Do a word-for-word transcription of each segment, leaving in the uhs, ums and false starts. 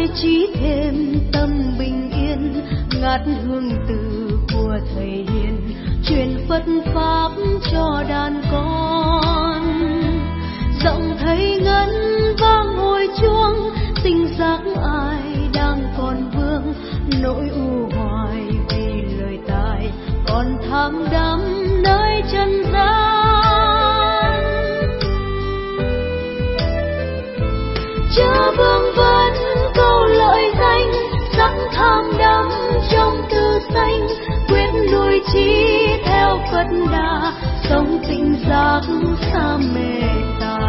nuôi trí thêm tâm bình yên, ngát hương từ của thầy hiền, truyền Phật pháp cho đàn con. Giọng thầy ngân vang hồi chuông, tình giác ai đang còn vương, nỗi u hoài vì lời tài còn thám đắm nơi chân gian. Chớ vương vấn câu lợi danh, sắc tham đắm trong tư xanh, quyết nuôi trí theo Phật đà, sống tình giác xa mê tà.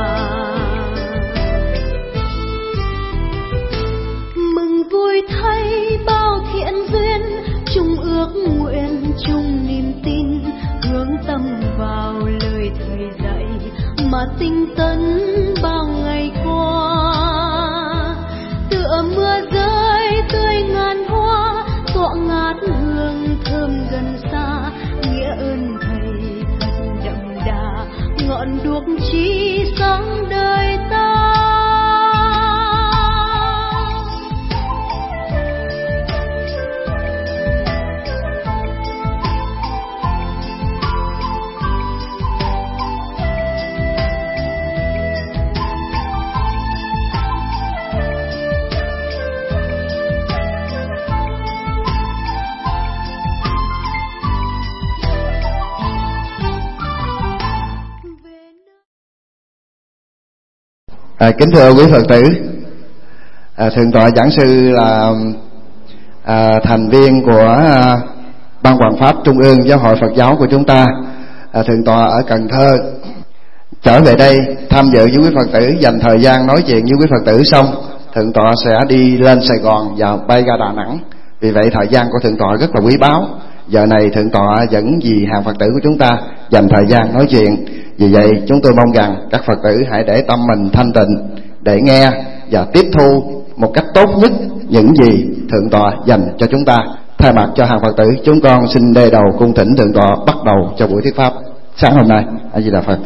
Mừng vui thay bao thiện duyên, chung ước nguyện chung niềm tin, hướng tâm vào lời thầy dạy mà tinh tấn bao ngày qua. Tựa mưa rơi tươi ngàn hoa, tọa ngát hương thơm gần xa, nghĩa ơn thầy thật đậm đà, ngọn đuốc trí sáng đời ta. À, kính thưa quý Phật tử, à, thượng tọa giảng sư là à, thành viên của à, Ban Hoằng Pháp Trung ương Giáo hội Phật giáo của chúng ta. à, Thượng tọa ở Cần Thơ, trở về đây tham dự với quý Phật tử, dành thời gian nói chuyện với quý Phật tử xong, thượng tọa sẽ đi lên Sài Gòn và bay ra Đà Nẵng. Vì vậy thời gian của thượng tọa rất là quý báu. Giờ này thượng tọa vẫn vì hàng Phật tử của chúng ta dành thời gian nói chuyện. Vì vậy chúng tôi mong rằng các Phật tử hãy để tâm mình thanh tịnh để nghe và tiếp thu một cách tốt nhất những gì thượng tọa dành cho chúng ta. Thay mặt cho hàng Phật tử, chúng con xin đề đầu cung thỉnh thượng tọa bắt đầu cho buổi thuyết pháp sáng hôm nay. A Di Đà Phật.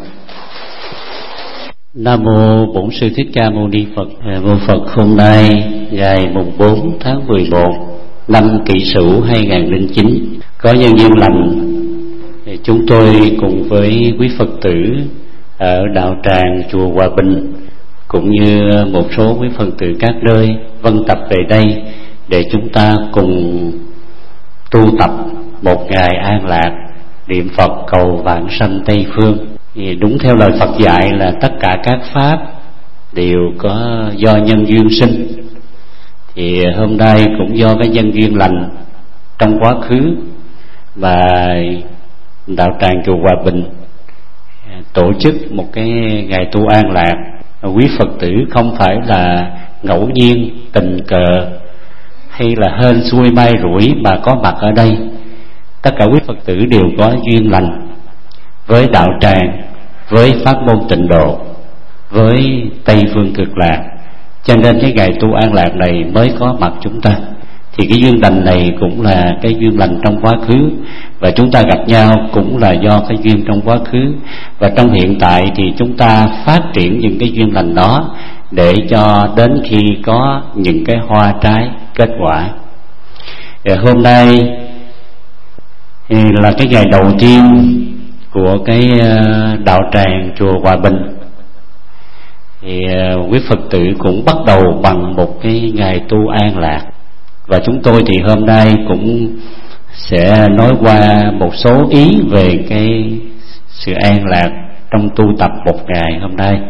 Nam mô Bổn Sư Thích Ca Mâu Ni Phật. Mô Phật, hôm nay ngày mùng bốn tháng mười một năm Kỷ Sửu hai nghìn không trăm lẻ chín, có nhân duyên lành, chúng tôi cùng với quý Phật tử ở đạo tràng chùa Hòa Bình cũng như một số quý Phật tử các nơi vân tập về đây để chúng ta cùng tu tập một ngày an lạc, niệm Phật cầu vãng sanh Tây phương. Thì đúng theo lời Phật dạy là tất cả các pháp đều có do nhân duyên sinh. Thì hôm nay cũng do cái nhân duyên lành trong quá khứ và đạo tràng chùa Hòa Bình tổ chức một cái ngày tu an lạc. Quý Phật tử không phải là ngẫu nhiên tình cờ hay là hên xuôi may rủi mà có mặt ở đây. Tất cả quý Phật tử đều có duyên lành với đạo tràng, với pháp môn tịnh độ, với Tây phương cực lạc, cho nên cái ngày tu an lạc này mới có mặt chúng ta. Thì cái duyên lành này cũng là cái duyên lành trong quá khứ, và chúng ta gặp nhau cũng là do cái duyên trong quá khứ. Và trong hiện tại thì chúng ta phát triển những cái duyên lành đó để cho đến khi có những cái hoa trái kết quả. Và hôm nay là cái ngày đầu tiên của cái đạo tràng chùa Hòa Bình. Thì quý Phật tử cũng bắt đầu bằng một cái ngày tu an lạc. Và chúng tôi thì hôm nay cũng sẽ nói qua một số ý về cái sự an lạc trong tu tập một ngày hôm nay.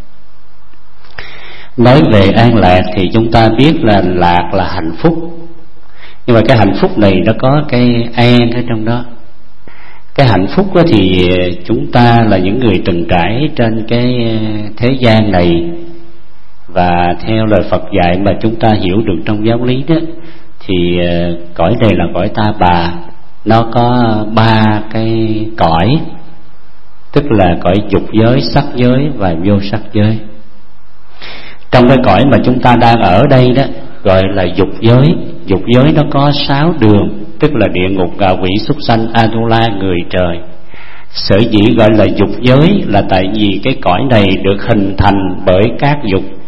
Nói về an lạc thì chúng ta biết là lạc là hạnh phúc, nhưng mà cái hạnh phúc này nó có cái an ở trong đó. Cái hạnh phúc đó thì chúng ta là những người từng trải trên cái thế gian này, và theo lời Phật dạy mà chúng ta hiểu được trong giáo lý đó, thì cõi này là cõi ta bà. Nó có ba cái cõi, tức là cõi dục giới, sắc giới và vô sắc giới. Trong cái cõi mà chúng ta đang ở đây đó gọi là dục giới. Dục giới nó có sáu đường, tức là địa ngục, ngạ quỷ, súc sanh, A-tu-la, người trời. Sở dĩ gọi là dục giới là tại vì cái cõi này được hình thành bởi các dục,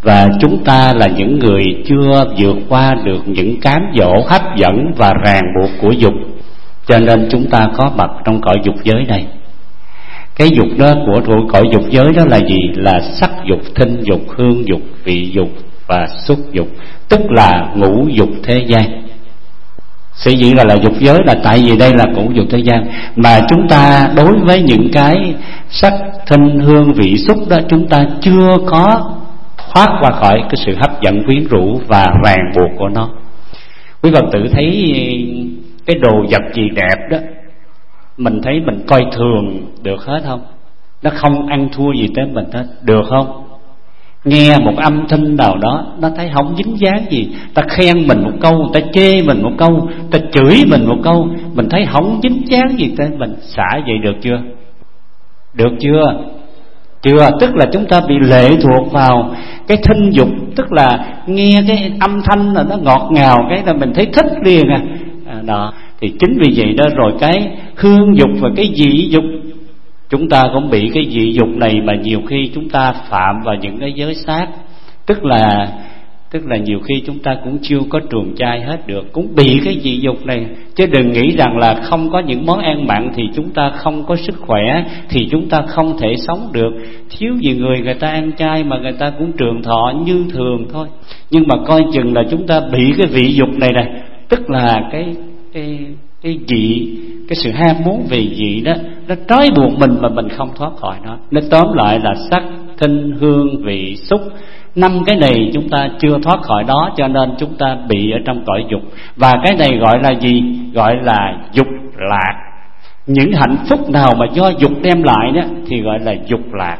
Và chúng ta là những người chưa vượt qua được những cám dỗ hấp dẫn và ràng buộc của dục, cho nên chúng ta có mặt trong cõi dục giới này. Cái dục đó của, của cõi dục giới đó là gì? Là sắc dục, thinh dục, hương dục, vị dục và xúc dục, tức là ngũ dục thế gian. Sở dĩ gọi là dục giới là tại vì đây là ngũ dục thế gian, mà chúng ta đối với những cái sắc, thinh, hương, vị, xúc đó, chúng ta chưa có thoát qua khỏi cái sự hấp dẫn, quyến rũ và ràng buộc của nó. Quý Phật tử thấy cái đồ vật gì đẹp đó, mình thấy mình coi thường được hết không? Nó không ăn thua gì tới mình hết, được không? Nghe một âm thanh nào đó, nó thấy không dính dáng gì. Ta khen mình một câu, ta chê mình một câu, ta chửi mình một câu, mình thấy không dính dáng gì tới mình. Xả vậy được chưa? Được chưa? Chưa, tức là chúng ta bị lệ thuộc vào cái thinh dục, tức là nghe cái âm thanh là nó ngọt ngào, cái là mình thấy thích liền à. à đó. Thì chính vì vậy đó, rồi cái hương dục và cái dị dục, chúng ta cũng bị cái dị dục này mà nhiều khi chúng ta phạm vào những cái giới sát, tức là tức là nhiều khi chúng ta cũng chưa có trường trai hết được, cũng bị cái dị dục này. Chứ đừng nghĩ rằng là không có những món ăn mặn thì chúng ta không có sức khỏe, thì chúng ta không thể sống được. Thiếu gì người người ta ăn chay mà người ta cũng trường thọ như thường thôi. Nhưng mà coi chừng là chúng ta bị cái vị dục này này, tức là cái cái cái dị, cái sự ham muốn về dị đó, nó trói buộc mình mà mình không thoát khỏi nó. Nó tóm lại là sắc, thinh, hương, vị, xúc, năm cái này chúng ta chưa thoát khỏi đó, cho nên chúng ta bị ở trong cõi dục. Và cái này gọi là gì? Gọi là dục lạc. Những hạnh phúc nào mà do dục đem lại đó thì gọi là dục lạc.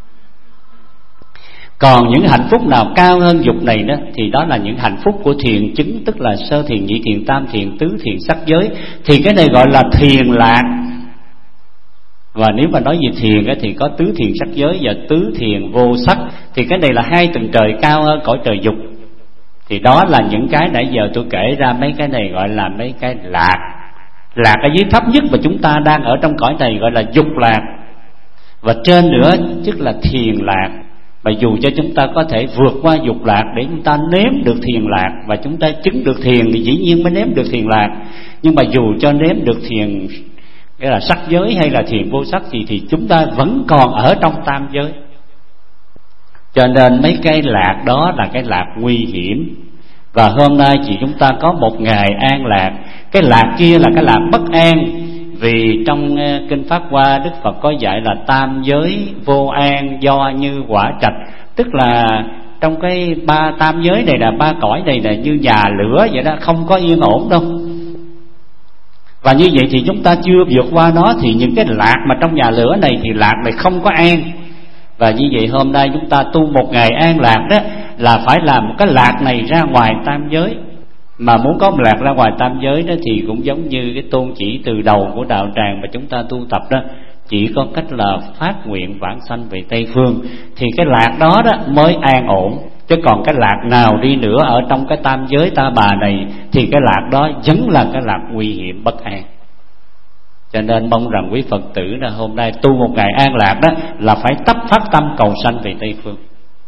Còn những hạnh phúc nào cao hơn dục này đó thì đó là những hạnh phúc của thiền chứng, tức là sơ thiền, nhị thiền, tam thiền, tứ thiền, sắc giới. Thì cái này gọi là thiền lạc. Và nếu mà nói về thiền thì có tứ thiền sắc giới và tứ thiền vô sắc. Thì cái này là hai tầng trời cao hơn cõi trời dục. Thì đó là những cái nãy giờ tôi kể ra, mấy cái này gọi là mấy cái lạc. Lạc ở dưới thấp nhất mà chúng ta đang ở trong cõi này gọi là dục lạc. Và trên nữa tức là thiền lạc. Và dù cho chúng ta có thể vượt qua dục lạc để chúng ta nếm được thiền lạc, và chúng ta chứng được thiền thì dĩ nhiên mới nếm được thiền lạc. Nhưng mà dù cho nếm được thiền, cái là sắc giới hay là thiền vô sắc thì, thì chúng ta vẫn còn ở trong tam giới. Cho nên mấy cái lạc đó là cái lạc nguy hiểm. Và hôm nay chỉ chúng ta có một ngày an lạc. Cái lạc kia là cái lạc bất an. Vì trong Kinh Pháp Hoa, Đức Phật có dạy là tam giới vô an do như quả trạch. Tức là trong cái ba tam giới này là ba cõi này là như nhà lửa vậy đó, không có yên ổn đâu. Và như vậy thì chúng ta chưa vượt qua nó, thì những cái lạc mà trong nhà lửa này thì lạc này không có an. Và như vậy hôm nay chúng ta tu một ngày an lạc đó là phải làm một cái lạc này ra ngoài tam giới. Mà muốn có một lạc ra ngoài tam giới đó thì cũng giống như cái tôn chỉ từ đầu của đạo tràng mà chúng ta tu tập đó, chỉ có cách là phát nguyện vãng sanh về Tây Phương, thì cái lạc đó đó mới an ổn. Chứ còn cái lạc nào đi nữa ở trong cái tam giới ta bà này thì cái lạc đó vẫn là cái lạc nguy hiểm bất an. Cho nên mong rằng quý Phật tử là hôm nay tu một ngày an lạc đó là phải tấp phát tâm cầu sanh về Tây Phương.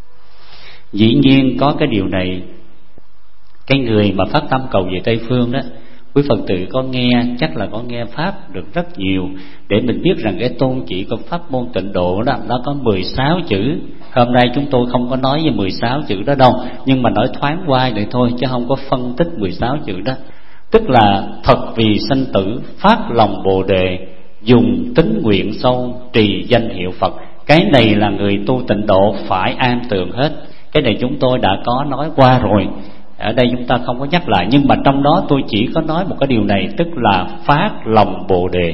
Dĩ nhiên có cái điều này, cái người mà phát tâm cầu về Tây Phương đó, quý Phật tử có nghe, chắc là có nghe Pháp được rất nhiều, để mình biết rằng cái tôn chỉ của Pháp môn Tịnh Độ đó, nó có mười sáu chữ. Hôm nay chúng tôi không có nói về mười sáu chữ đó đâu, nhưng mà nói thoáng qua vậy thôi, chứ không có phân tích mười sáu chữ đó. Tức là thật vì sanh tử, phát lòng Bồ Đề, dùng tín nguyện sâu, trì danh hiệu Phật. Cái này là người tu Tịnh Độ phải an tường hết. Cái này chúng tôi đã có nói qua rồi, ở đây chúng ta không có nhắc lại. Nhưng mà trong đó tôi chỉ có nói một cái điều này, tức là phát lòng Bồ Đề.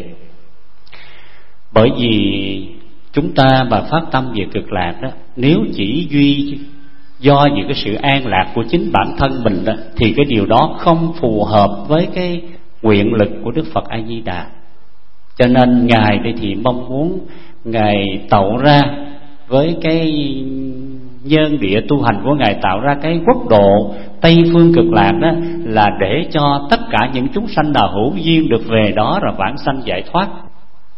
Bởi vì chúng ta mà phát tâm về cực lạc đó, nếu chỉ duy do những cái sự an lạc của chính bản thân mình đó, thì cái điều đó không phù hợp với cái nguyện lực của Đức Phật A Di Đà. Cho nên Ngài đây thì mong muốn Ngài tậu ra với cái nhân địa tu hành của Ngài, tạo ra cái quốc độ Tây Phương Cực Lạc đó, là để cho tất cả những chúng sanh nào hữu duyên được về đó rồi vãng sanh giải thoát.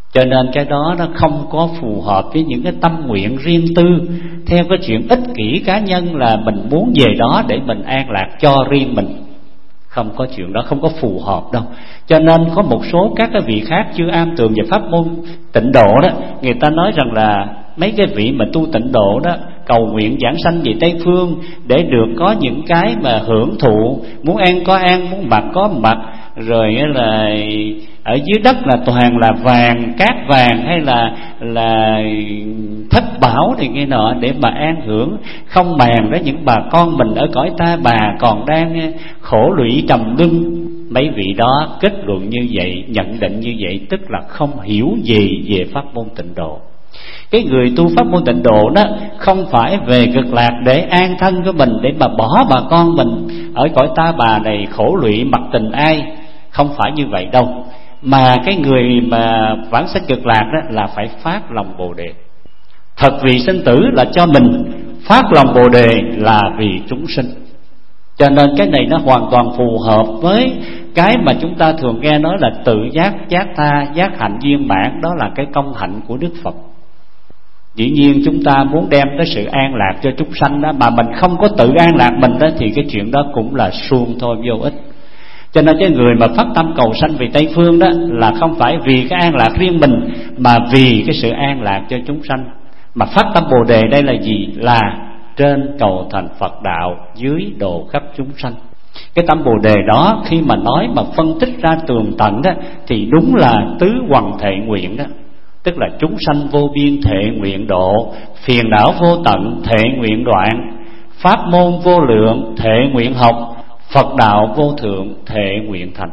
Cho nên cái đó nó không có phù hợp với những cái tâm nguyện riêng tư, theo cái chuyện ích kỷ cá nhân là mình muốn về đó để mình an lạc cho riêng mình. Không có chuyện đó, không có phù hợp đâu. Cho nên có một số các cái vị khác chưa am tường về pháp môn tịnh độ đó, người ta nói rằng là mấy cái vị mà tu tịnh độ đó cầu nguyện giảng sanh về Tây Phương để được có những cái mà hưởng thụ, muốn ăn có ăn, muốn mặc có mặc, rồi là ở dưới đất là toàn là vàng, cát vàng hay là là thất bảo thì nghe nọ để mà an hưởng, không màng đến những bà con mình ở cõi ta bà còn đang khổ lụy trầm luân. Mấy vị đó kết luận như vậy, nhận định như vậy, tức là không hiểu gì về pháp môn tịnh độ. Cái người tu pháp môn tịnh độ đó không phải về cực lạc để an thân của mình, để mà bỏ bà con mình ở cõi ta bà này khổ lụy mặc tình ai, không phải như vậy đâu. Mà cái người mà vãng sanh cực lạc đó là phải phát lòng Bồ Đề. Thật vì sinh tử là cho mình, phát lòng Bồ Đề là vì chúng sinh. Cho nên cái này nó hoàn toàn phù hợp với cái mà chúng ta thường nghe nói là tự giác, giác tha, giác hạnh viên mãn. Đó là cái công hạnh của Đức Phật. Dĩ nhiên chúng ta muốn đem tới sự an lạc cho chúng sanh đó, mà mình không có tự an lạc mình đó, thì cái chuyện đó cũng là suông thôi, vô ích. Cho nên cái người mà phát tâm cầu sanh về Tây Phương đó là không phải vì cái an lạc riêng mình, mà vì cái sự an lạc cho chúng sanh. Mà phát tâm Bồ Đề đây là gì? Là trên cầu thành Phật đạo, dưới độ khắp chúng sanh. Cái tâm Bồ Đề đó khi mà nói mà phân tích ra tường tận đó, thì đúng là tứ hoằng thệ nguyện đó. Tức là chúng sanh vô biên thệ nguyện độ, phiền não vô tận thệ nguyện đoạn, pháp môn vô lượng thệ nguyện học, Phật đạo vô thượng thệ nguyện thành.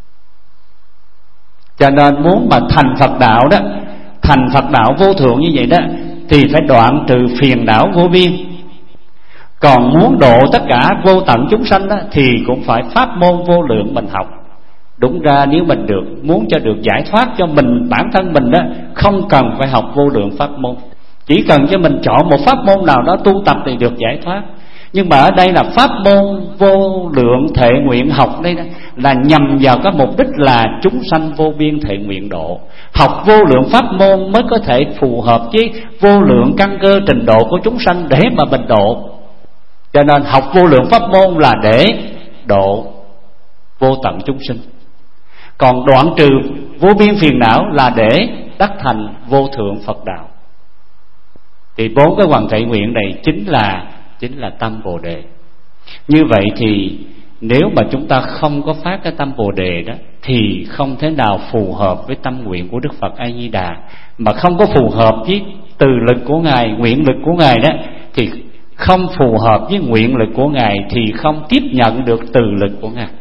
Cho nên muốn mà thành Phật đạo đó, thành Phật đạo vô thượng như vậy đó, thì phải đoạn trừ phiền não vô biên. Còn muốn độ tất cả vô tận chúng sanh đó, thì cũng phải pháp môn vô lượng mình học. Đúng ra nếu mình được muốn cho được giải thoát cho mình, bản thân mình đó, không cần phải học vô lượng pháp môn, chỉ cần cho mình chọn một pháp môn nào đó tu tập thì được giải thoát. Nhưng mà ở đây là pháp môn vô lượng thệ nguyện học đây đó, là nhằm vào cái mục đích là chúng sanh vô biên thệ nguyện độ. Học vô lượng pháp môn mới có thể phù hợp với vô lượng căn cơ trình độ của chúng sanh để mà mình độ. Cho nên học vô lượng pháp môn là để độ vô tận chúng sinh. Còn đoạn trừ vô biên phiền não là để đắc thành vô thượng Phật đạo. Thì bốn cái hoằng thệ nguyện này chính là chính là tâm Bồ Đề. Như vậy thì nếu mà chúng ta không có phát cái tâm Bồ Đề đó, thì không thể nào phù hợp với tâm nguyện của Đức Phật A Di Đà. Mà không có phù hợp với từ lực của Ngài, nguyện lực của Ngài đó, thì không phù hợp với nguyện lực của Ngài thì không tiếp nhận được từ lực của Ngài.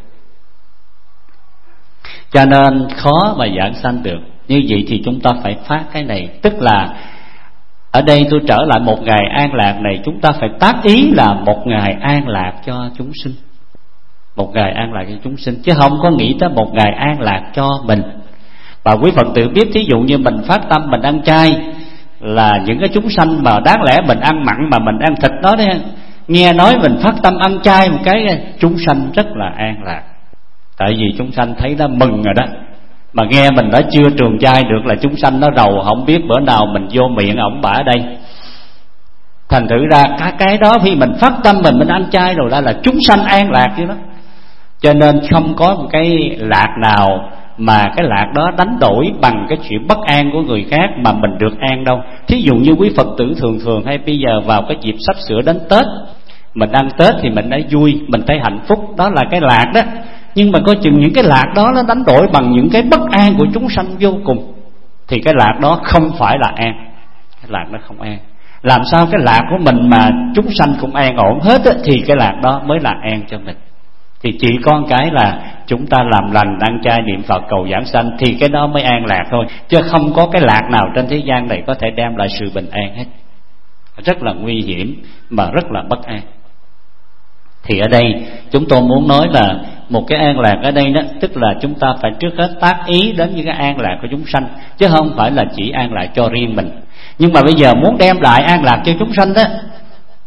Cho nên khó mà giảng sanh được. Như vậy thì chúng ta phải phát cái này. Tức là ở đây tôi trở lại một ngày an lạc này, chúng ta phải tác ý là một ngày an lạc cho chúng sinh. Một ngày an lạc cho chúng sinh, chứ không có nghĩ tới một ngày an lạc cho mình. Và quý Phật tử biết, thí dụ như mình phát tâm mình ăn chay, là những cái chúng sanh mà đáng lẽ mình ăn mặn mà mình ăn thịt đó đấy, nghe nói mình phát tâm ăn chay một cái, chúng sanh rất là an lạc. Tại vì chúng sanh thấy nó mừng rồi đó. Mà nghe mình đã chưa trường chay được là chúng sanh nó rầu, không biết bữa nào mình vô miệng ổng bả đây. Thành thử ra cả cái đó khi mình phát tâm mình mình ăn chay rồi đó là chúng sanh an lạc chứ đó. Cho nên không có một cái lạc nào mà cái lạc đó đánh đổi bằng cái chuyện bất an của người khác mà mình được an đâu. Thí dụ như quý Phật tử thường thường hay bây giờ vào cái dịp sắp sửa đến Tết, mình ăn Tết thì mình thấy vui, mình thấy hạnh phúc, đó là cái lạc đó. Nhưng mà coi chừng những cái lạc đó nó đánh đổi bằng những cái bất an của chúng sanh vô cùng, thì cái lạc đó không phải là an. Cái lạc nó không an. Làm sao cái lạc của mình mà chúng sanh cũng an ổn hết á, thì cái lạc đó mới là an cho mình. Thì chỉ có cái là chúng ta làm lành, ăn chay, niệm Phật, cầu giảng sanh, thì cái đó mới an lạc thôi. Chứ không có cái lạc nào trên thế gian này có thể đem lại sự bình an hết. Rất là nguy hiểm mà rất là bất an. Thì ở đây chúng tôi muốn nói là một cái an lạc ở đây đó, tức là chúng ta phải trước hết tác ý đến những cái an lạc của chúng sanh, chứ không phải là chỉ an lạc cho riêng mình. Nhưng mà bây giờ muốn đem lại an lạc cho chúng sanh đó,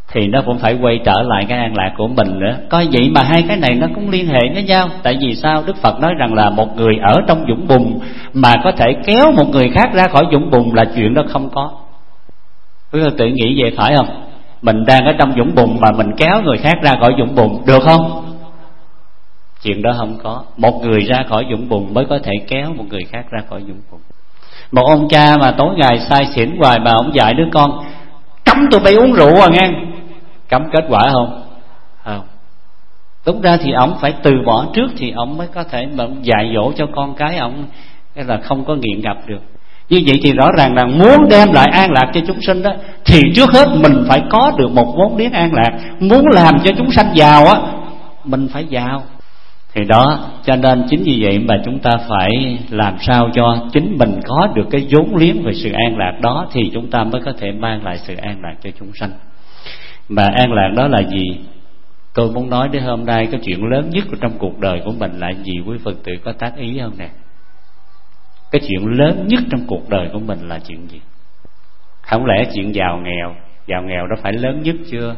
thì nó cũng phải quay trở lại cái an lạc của mình nữa. Coi vậy mà hai cái này nó cũng liên hệ với nhau. Tại vì sao? Đức Phật nói rằng là một người ở trong vũng bùn mà có thể kéo một người khác ra khỏi vũng bùn là chuyện đó không có. Quý Phật tử nghĩ vậy phải không? Mình đang ở trong vũng bùn mà mình kéo người khác ra khỏi vũng bùn được không? Chuyện đó không có. Một người ra khỏi vũng bùn mới có thể kéo một người khác ra khỏi vũng bùn. Một ông cha mà tối ngày say xỉn hoài mà ông dạy đứa con cấm tụi bay uống rượu à nghe. Cấm kết quả không? Không. Đúng ra thì ông phải từ bỏ trước thì ông mới có thể mà dạy dỗ cho con cái ông là không có nghiện gặp được. Như vậy thì rõ ràng là muốn đem lại an lạc cho chúng sinh đó, thì trước hết mình phải có được một vốn liếng an lạc. Muốn làm cho chúng sanh giàu á, mình phải giàu. Thì đó, cho nên chính vì vậy mà chúng ta phải làm sao cho chính mình có được cái vốn liếng về sự an lạc đó, thì chúng ta mới có thể mang lại sự an lạc cho chúng sanh. Mà an lạc đó là gì? Tôi muốn nói đến hôm nay cái chuyện lớn nhất trong cuộc đời của mình là gì? Quý Phật tử có tác ý không nè? Cái chuyện lớn nhất trong cuộc đời của mình là chuyện gì? Không lẽ chuyện giàu nghèo? Giàu nghèo đó phải lớn nhất chưa?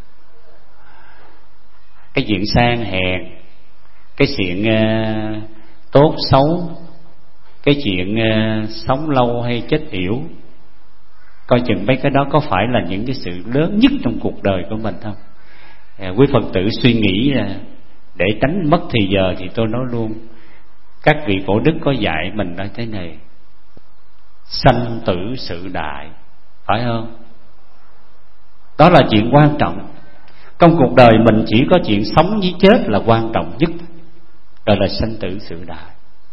Cái chuyện sang hèn, cái chuyện uh, tốt xấu, cái chuyện uh, sống lâu hay chết yểu, coi chừng mấy cái đó có phải là những cái sự lớn nhất trong cuộc đời của mình không? À, quý Phật tử suy nghĩ là để tránh mất thì giờ thì tôi nói luôn, các vị cổ đức có dạy mình nói thế này: sanh tử sự đại, phải không? Đó là chuyện quan trọng. Trong cuộc đời mình chỉ có chuyện sống với chết là quan trọng nhất, gọi là sanh tử sự đại.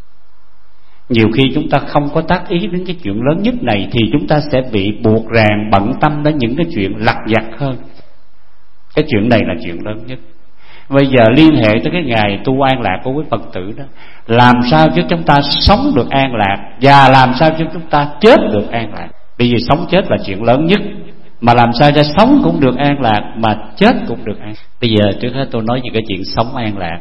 Nhiều khi chúng ta không có tác ý đến cái chuyện lớn nhất này thì chúng ta sẽ bị buộc ràng bận tâm đến những cái chuyện lặt vặt hơn. Cái chuyện này là chuyện lớn nhất. Bây giờ liên hệ tới cái ngày tu an lạc của quý Phật tử đó, làm sao cho chúng ta sống được an lạc và làm sao cho chúng ta chết được an lạc. Bởi vì sống chết là chuyện lớn nhất, mà làm sao cho sống cũng được an lạc mà chết cũng được an lạc. Bây giờ trước hết tôi nói về cái chuyện sống an lạc.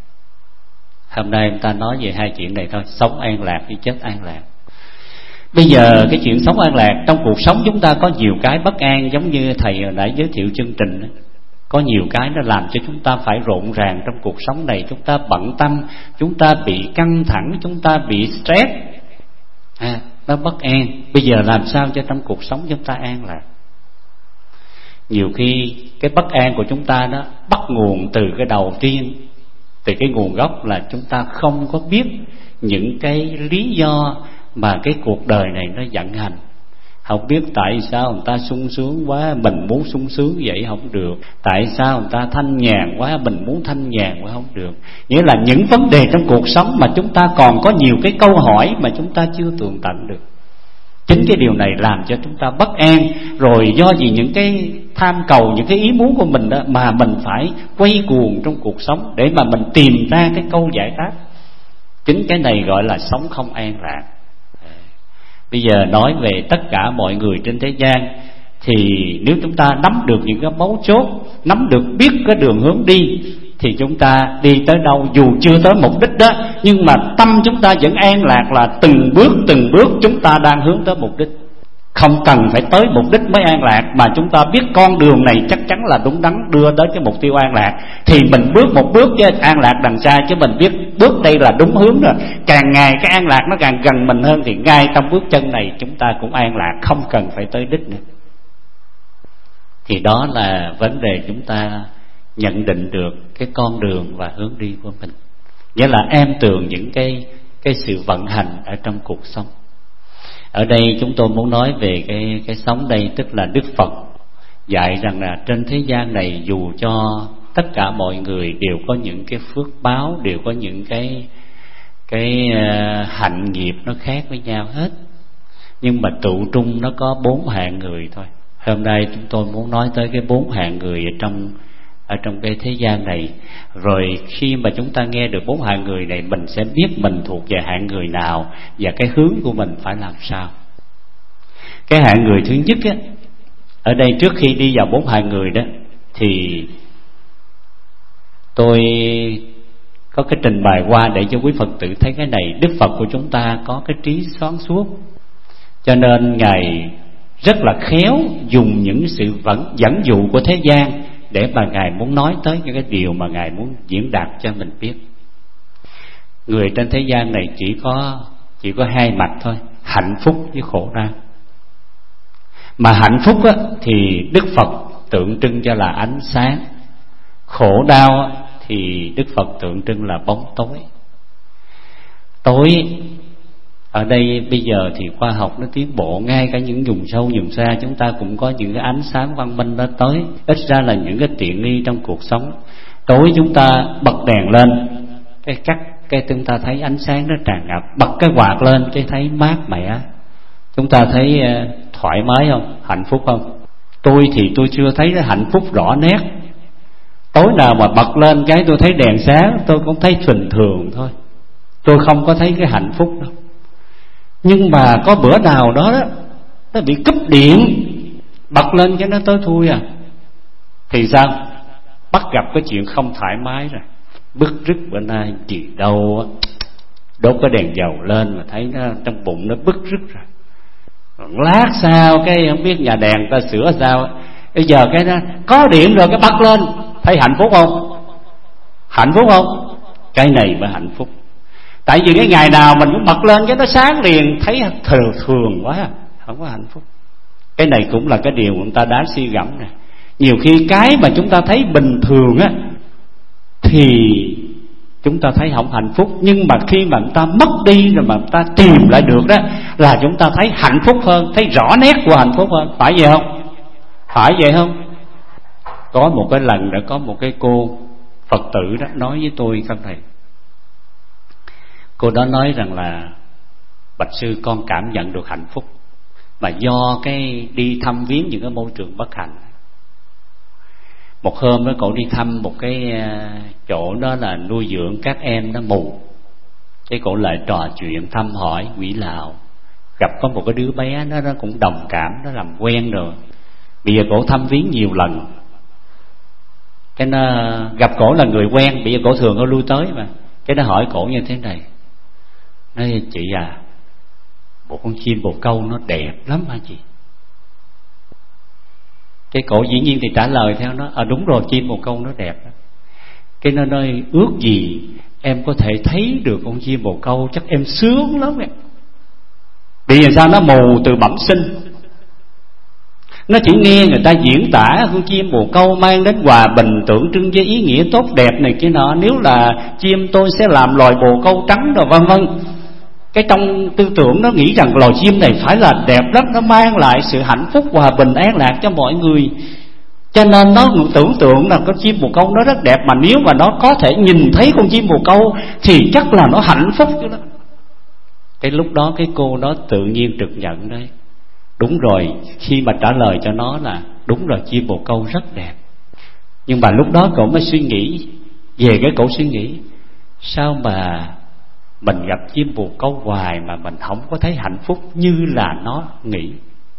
Hôm nay người ta nói về hai chuyện này thôi, sống an lạc với chết an lạc. Bây giờ cái chuyện sống an lạc, trong cuộc sống chúng ta có nhiều cái bất an, giống như thầy hồi nãy giới thiệu chương trình đó. Có nhiều cái nó làm cho chúng ta phải rộn ràng trong cuộc sống này. Chúng ta bận tâm, chúng ta bị căng thẳng, chúng ta bị stress, à, nó bất an. Bây giờ làm sao cho trong cuộc sống chúng ta an lạc? Nhiều khi cái bất an của chúng ta đó bắt nguồn từ cái đầu tiên, từ cái nguồn gốc là chúng ta không có biết những cái lý do mà cái cuộc đời này nó vận hành. Không biết tại sao người ta sung sướng quá, mình muốn sung sướng vậy không được. Tại sao người ta thanh nhàn quá, mình muốn thanh nhàn quá không được. Nghĩa là những vấn đề trong cuộc sống mà chúng ta còn có nhiều cái câu hỏi mà chúng ta chưa tường tận được. Chính cái điều này làm cho chúng ta bất an. Rồi do vì những cái tham cầu, những cái ý muốn của mình đó, mà mình phải quay cuồng trong cuộc sống để mà mình tìm ra cái câu giải đáp. Chính cái này gọi là sống không an lạc. Bây giờ nói về tất cả mọi người trên thế gian, thì nếu chúng ta nắm được những cái mấu chốt, nắm được biết cái đường hướng đi, thì chúng ta đi tới đâu dù chưa tới mục đích đó, nhưng mà tâm chúng ta vẫn an lạc, là từng bước từng bước chúng ta đang hướng tới mục đích. Không cần phải tới mục đích mới an lạc, mà chúng ta biết con đường này chắc chắn là đúng đắn đưa tới cái mục tiêu an lạc, thì mình bước một bước chứ an lạc đằng xa. Chứ mình biết bước đây là đúng hướng rồi, càng ngày cái an lạc nó càng gần mình hơn, thì ngay trong bước chân này chúng ta cũng an lạc, không cần phải tới đích nữa. Thì đó là vấn đề chúng ta nhận định được cái con đường và hướng đi của mình, nghĩa là em tường những cái cái sự vận hành ở trong cuộc sống. Ở đây chúng tôi muốn nói về cái cái sống đây, tức là Đức Phật dạy rằng là trên thế gian này, dù cho tất cả mọi người đều có những cái phước báo, đều có những cái cái uh, hạnh nghiệp nó khác với nhau hết, nhưng mà tụ trung nó có bốn hạng người thôi. Hôm nay chúng tôi muốn nói tới cái bốn hạng người ở trong ở trong cái thế gian này. Rồi khi mà chúng ta nghe được bốn hạng người này, mình sẽ biết mình thuộc về hạng người nào và cái hướng của mình phải làm sao. Cái hạng người thứ nhất á, ở đây trước khi đi vào bốn hạng người đó, thì tôi có cái trình bày qua để cho quý Phật tử thấy cái này. Đức Phật của chúng ta có cái trí sáng suốt, cho nên Ngài rất là khéo dùng những sự vẫn dẫn dụ của thế gian để mà Ngài muốn nói tới những cái điều mà Ngài muốn diễn đạt cho mình biết. Người trên thế gian này chỉ có chỉ có hai mặt thôi, hạnh phúc với khổ đau. Mà hạnh phúc á, thì Đức Phật tượng trưng cho là ánh sáng, khổ đau á, thì Đức Phật tượng trưng là bóng tối. Tối ở đây bây giờ thì khoa học nó tiến bộ, ngay cả những vùng sâu vùng xa chúng ta cũng có những cái ánh sáng văn minh đó tới. Ít ra là những cái tiện nghi trong cuộc sống. Tối chúng ta bật đèn lên, cái cắt cái chúng ta thấy ánh sáng nó tràn ngập, bật cái quạt lên cái thấy mát mẻ, chúng ta thấy thoải mái không, hạnh phúc không? Tôi thì tôi chưa thấy cái hạnh phúc rõ nét. Tối nào mà bật lên cái tôi thấy đèn sáng, tôi cũng thấy bình thường thôi, tôi không có thấy cái hạnh phúc đâu. Nhưng mà có bữa nào đó, đó nó bị cúp điện, bật lên cái nó tối thui à, thì sao? Bắt gặp cái chuyện không thoải mái rồi, bứt rứt bữa nay gì đâu á, đốt cái đèn dầu lên mà thấy nó trong bụng nó bứt rứt rồi. Lát sau cái không biết nhà đèn ta sửa sao, bây giờ cái đó có điện rồi cái bắt lên, thấy hạnh phúc không? Hạnh phúc không? Cái này mới hạnh phúc. Tại vì cái ngày nào mình cũng bật lên cái nó sáng liền, thấy thường thường quá, không có hạnh phúc. Cái này cũng là cái điều người ta đáng suy gẫm nè. Nhiều khi cái mà chúng ta thấy bình thường á thì chúng ta thấy không hạnh phúc, nhưng mà khi mà người ta mất đi rồi mà người ta tìm lại được đó là chúng ta thấy hạnh phúc hơn, thấy rõ nét của hạnh phúc hơn. Phải vậy không? Phải vậy không? Có một cái lần đã có một cái cô Phật tử đó nói với tôi không thầy. Cô đó nói rằng là bạch sư, con cảm nhận được hạnh phúc mà do cái đi thăm viếng những cái môi trường bất hạnh. Một hôm đó cậu đi thăm một cái chỗ đó là nuôi dưỡng các em nó mù. Cái cậu lại trò chuyện thăm hỏi quỷ lạo, gặp có một cái đứa bé nó nó cũng đồng cảm, nó làm quen rồi. Bây giờ cậu thăm viếng nhiều lần, cái nó gặp cổ là người quen, bây giờ cổ thường có lui tới mà. Cái nó hỏi cổ như thế này, nói chị à, bộ con chim bồ câu nó đẹp lắm hả chị? Cái cổ dĩ nhiên thì trả lời theo nó, à đúng rồi, chim bồ câu nó đẹp đó. Cái nó nói ước gì em có thể thấy được con chim bồ câu, chắc em sướng lắm em. Bây giờ sao nó mù từ bẩm sinh, nó chỉ nghe người ta diễn tả con chim bồ câu mang đến hòa bình, tượng trưng với ý nghĩa tốt đẹp này kia nọ. Nếu là chim tôi sẽ làm loài bồ câu trắng rồi vân vân. Cái trong tư tưởng nó nghĩ rằng loài chim này phải là đẹp lắm, nó mang lại sự hạnh phúc hòa bình an lạc cho mọi người, cho nên nó tưởng tượng là con chim bồ câu nó rất đẹp. Mà nếu mà nó có thể nhìn thấy con chim bồ câu thì chắc là nó hạnh phúc chứ đó. Cái lúc đó cái cô đó tự nhiên trực nhận đấy, đúng rồi, khi mà trả lời cho nó là đúng rồi, chim bồ câu rất đẹp. Nhưng mà lúc đó cậu mới suy nghĩ về cái cậu suy nghĩ, sao mà mình gặp chim bồ câu hoài mà mình không có thấy hạnh phúc như là nó nghĩ.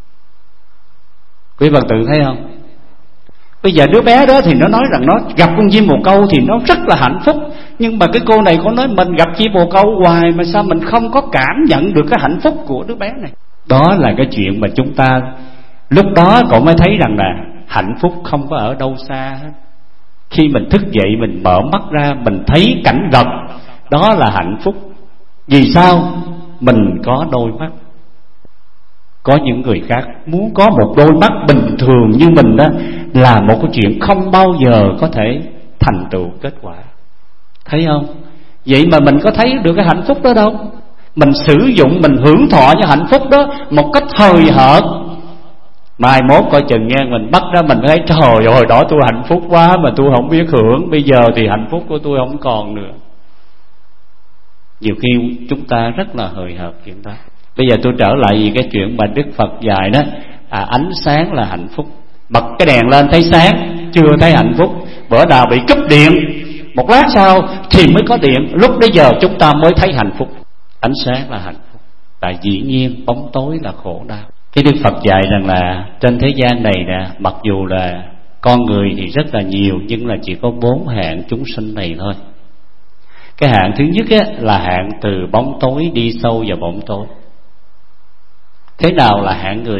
Quý Phật tử thấy không? Bây giờ đứa bé đó thì nó nói rằng nó gặp con chim bồ câu thì nó rất là hạnh phúc, nhưng mà cái cô này có nói mình gặp chim bồ câu hoài mà sao mình không có cảm nhận được cái hạnh phúc của đứa bé này. Đó là cái chuyện mà chúng ta lúc đó cậu mới thấy rằng là hạnh phúc không có ở đâu xa hết. Khi mình thức dậy, mình mở mắt ra, mình thấy cảnh vật, đó là hạnh phúc. Vì sao? Mình có đôi mắt. Có những người khác muốn có một đôi mắt bình thường như mình đó là một cái chuyện không bao giờ có thể thành tựu kết quả. Thấy không? Vậy mà mình có thấy được cái hạnh phúc đó đâu. Mình sử dụng, mình hưởng thọ cho hạnh phúc đó một cách hời hợt. Mai mốt coi chừng nghe mình bắt ra mình thấy trời ơi, hồi đó tôi hạnh phúc quá mà tôi không biết hưởng, bây giờ thì hạnh phúc của tôi không còn nữa. Nhiều khi chúng ta rất là hời hợt chuyện đó. Bây giờ tôi trở lại vì cái chuyện mà Đức Phật dạy đó, à, ánh sáng là hạnh phúc. Bật cái đèn lên thấy sáng, chưa thấy hạnh phúc. Bữa nào bị cúp điện, một lát sau thì mới có điện, lúc bấy giờ chúng ta mới thấy hạnh phúc. Ánh sáng là hạnh phúc, tại dĩ nhiên bóng tối là khổ đau. Cái Đức Phật dạy rằng là trên thế gian này nè, mặc dù là con người thì rất là nhiều, nhưng là chỉ có bốn hạng chúng sinh này thôi. Cái hạng thứ nhất á, là hạng từ bóng tối đi sâu vào bóng tối. Thế nào là hạng người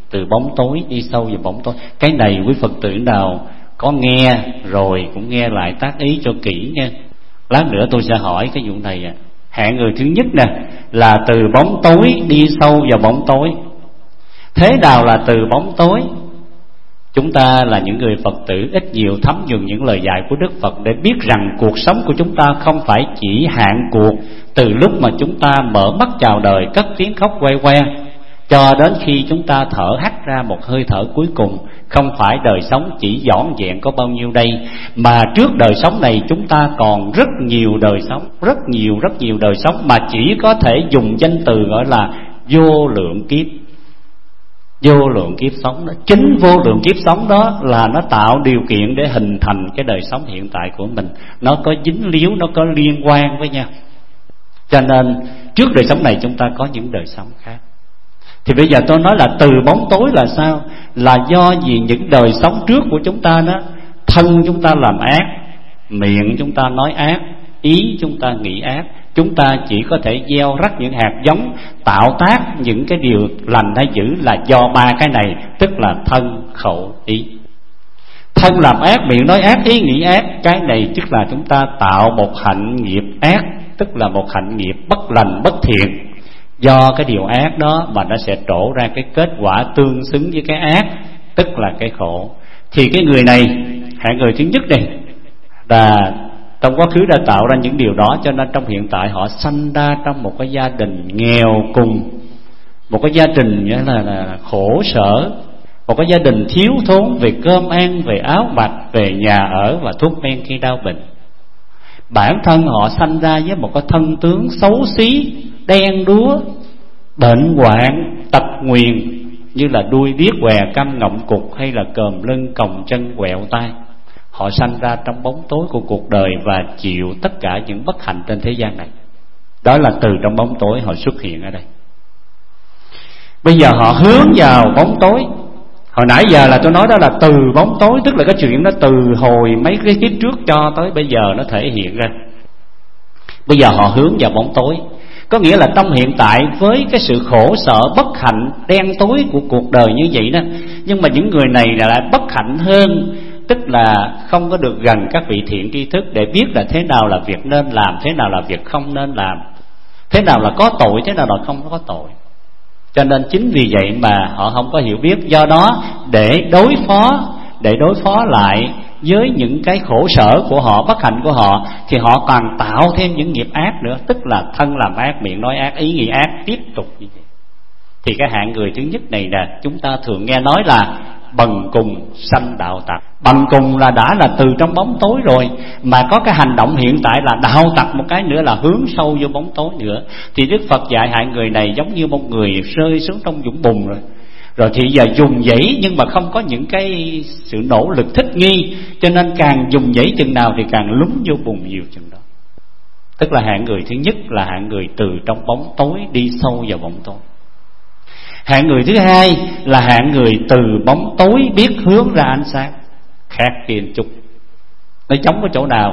từ bóng tối đi sâu vào bóng tối. Cái này quý Phật tử nào có nghe rồi cũng nghe lại tác ý cho kỹ nha. Lát nữa tôi sẽ hỏi cái vụ này à. Hạng người thứ nhất nè là từ bóng tối đi sâu vào bóng tối. Thế nào là từ bóng tối? Chúng ta là những người Phật tử ít nhiều thấm nhuần những lời dạy của Đức Phật để biết rằng cuộc sống của chúng ta không phải chỉ hạn cuộc từ lúc mà chúng ta mở mắt chào đời, cất tiếng khóc quay que, cho đến khi chúng ta thở hắt ra một hơi thở cuối cùng. Không phải đời sống chỉ dõn dẹn có bao nhiêu đây, mà trước đời sống này chúng ta còn rất nhiều đời sống, rất nhiều rất nhiều đời sống mà chỉ có thể dùng danh từ gọi là vô lượng kiếp. Vô lượng kiếp sống đó, chính vô lượng kiếp sống đó là nó tạo điều kiện để hình thành cái đời sống hiện tại của mình. Nó có dính líu, nó có liên quan với nhau. Cho nên trước đời sống này chúng ta có những đời sống khác. Thì bây giờ tôi nói là từ bóng tối là sao? Là do vì những đời sống trước của chúng ta đó, thân chúng ta làm ác, miệng chúng ta nói ác, ý chúng ta nghĩ ác. Chúng ta chỉ có thể gieo rắc những hạt giống tạo tác những cái điều lành hay dữ là do ba cái này, tức là thân, khẩu, ý. Thân làm ác, miệng nói ác, ý nghĩ ác. Cái này tức là chúng ta tạo một hạnh nghiệp ác, tức là một hạnh nghiệp bất lành, bất thiện. Do cái điều ác đó mà nó sẽ trổ ra cái kết quả tương xứng với cái ác, tức là cái khổ. Thì cái người này, hạng người thứ nhất này là trong quá khứ đã tạo ra những điều đó, cho nên trong hiện tại họ sanh ra trong một cái gia đình nghèo cùng, một cái gia đình nghĩa là, là khổ sở, một cái gia đình thiếu thốn về cơm ăn, về áo mặc, về nhà ở và thuốc men khi đau bệnh. Bản thân họ sanh ra với một cái thân tướng xấu xí, đen đúa, bệnh hoạn, tật nguyền, như là đuôi điếc què, câm ngọng cục, hay là còm lưng, còng chân, quẹo tay. Họ sanh ra trong bóng tối của cuộc đời và chịu tất cả những bất hạnh trên thế gian này. Đó là từ trong bóng tối họ xuất hiện ở đây. Bây giờ họ hướng vào bóng tối. Hồi nãy giờ là tôi nói đó là từ bóng tối, tức là cái chuyện đó từ hồi mấy cái kiếp trước cho tới bây giờ nó thể hiện ra. Bây giờ họ hướng vào bóng tối, có nghĩa là trong hiện tại với cái sự khổ sở, bất hạnh, đen tối của cuộc đời như vậy đó. Nhưng mà những người này là lại bất hạnh hơn, tức là không có được gần các vị thiện tri thức để biết là thế nào là việc nên làm, thế nào là việc không nên làm, thế nào là có tội, thế nào là không có tội. Cho nên chính vì vậy mà họ không có hiểu biết. Do đó để đối phó Để đối phó lại với những cái khổ sở của họ, bất hạnh của họ, thì họ còn tạo thêm những nghiệp ác nữa, tức là thân làm ác, miệng nói ác, ý nghĩ ác, tiếp tục như vậy. Thì cái hạng người thứ nhất này nè, chúng ta thường nghe nói là bần cùng sanh đạo tặc. Bần cùng là đã là từ trong bóng tối rồi, mà có cái hành động hiện tại là đạo tặc một cái nữa, là hướng sâu vô bóng tối nữa. Thì Đức Phật dạy hạng người này giống như một người rơi xuống trong vũng bùn rồi. Rồi thì giờ dùng dãy nhưng mà không có những cái sự nỗ lực thích nghi, cho nên càng dùng dãy chừng nào thì càng lún vô bùn nhiều chừng đó. Tức là hạng người thứ nhất là hạng người từ trong bóng tối đi sâu vào bóng tối. Hạng người thứ hai là hạng người từ bóng tối biết hướng ra ánh sáng. Khác kia chút. Nó giống ở chỗ nào?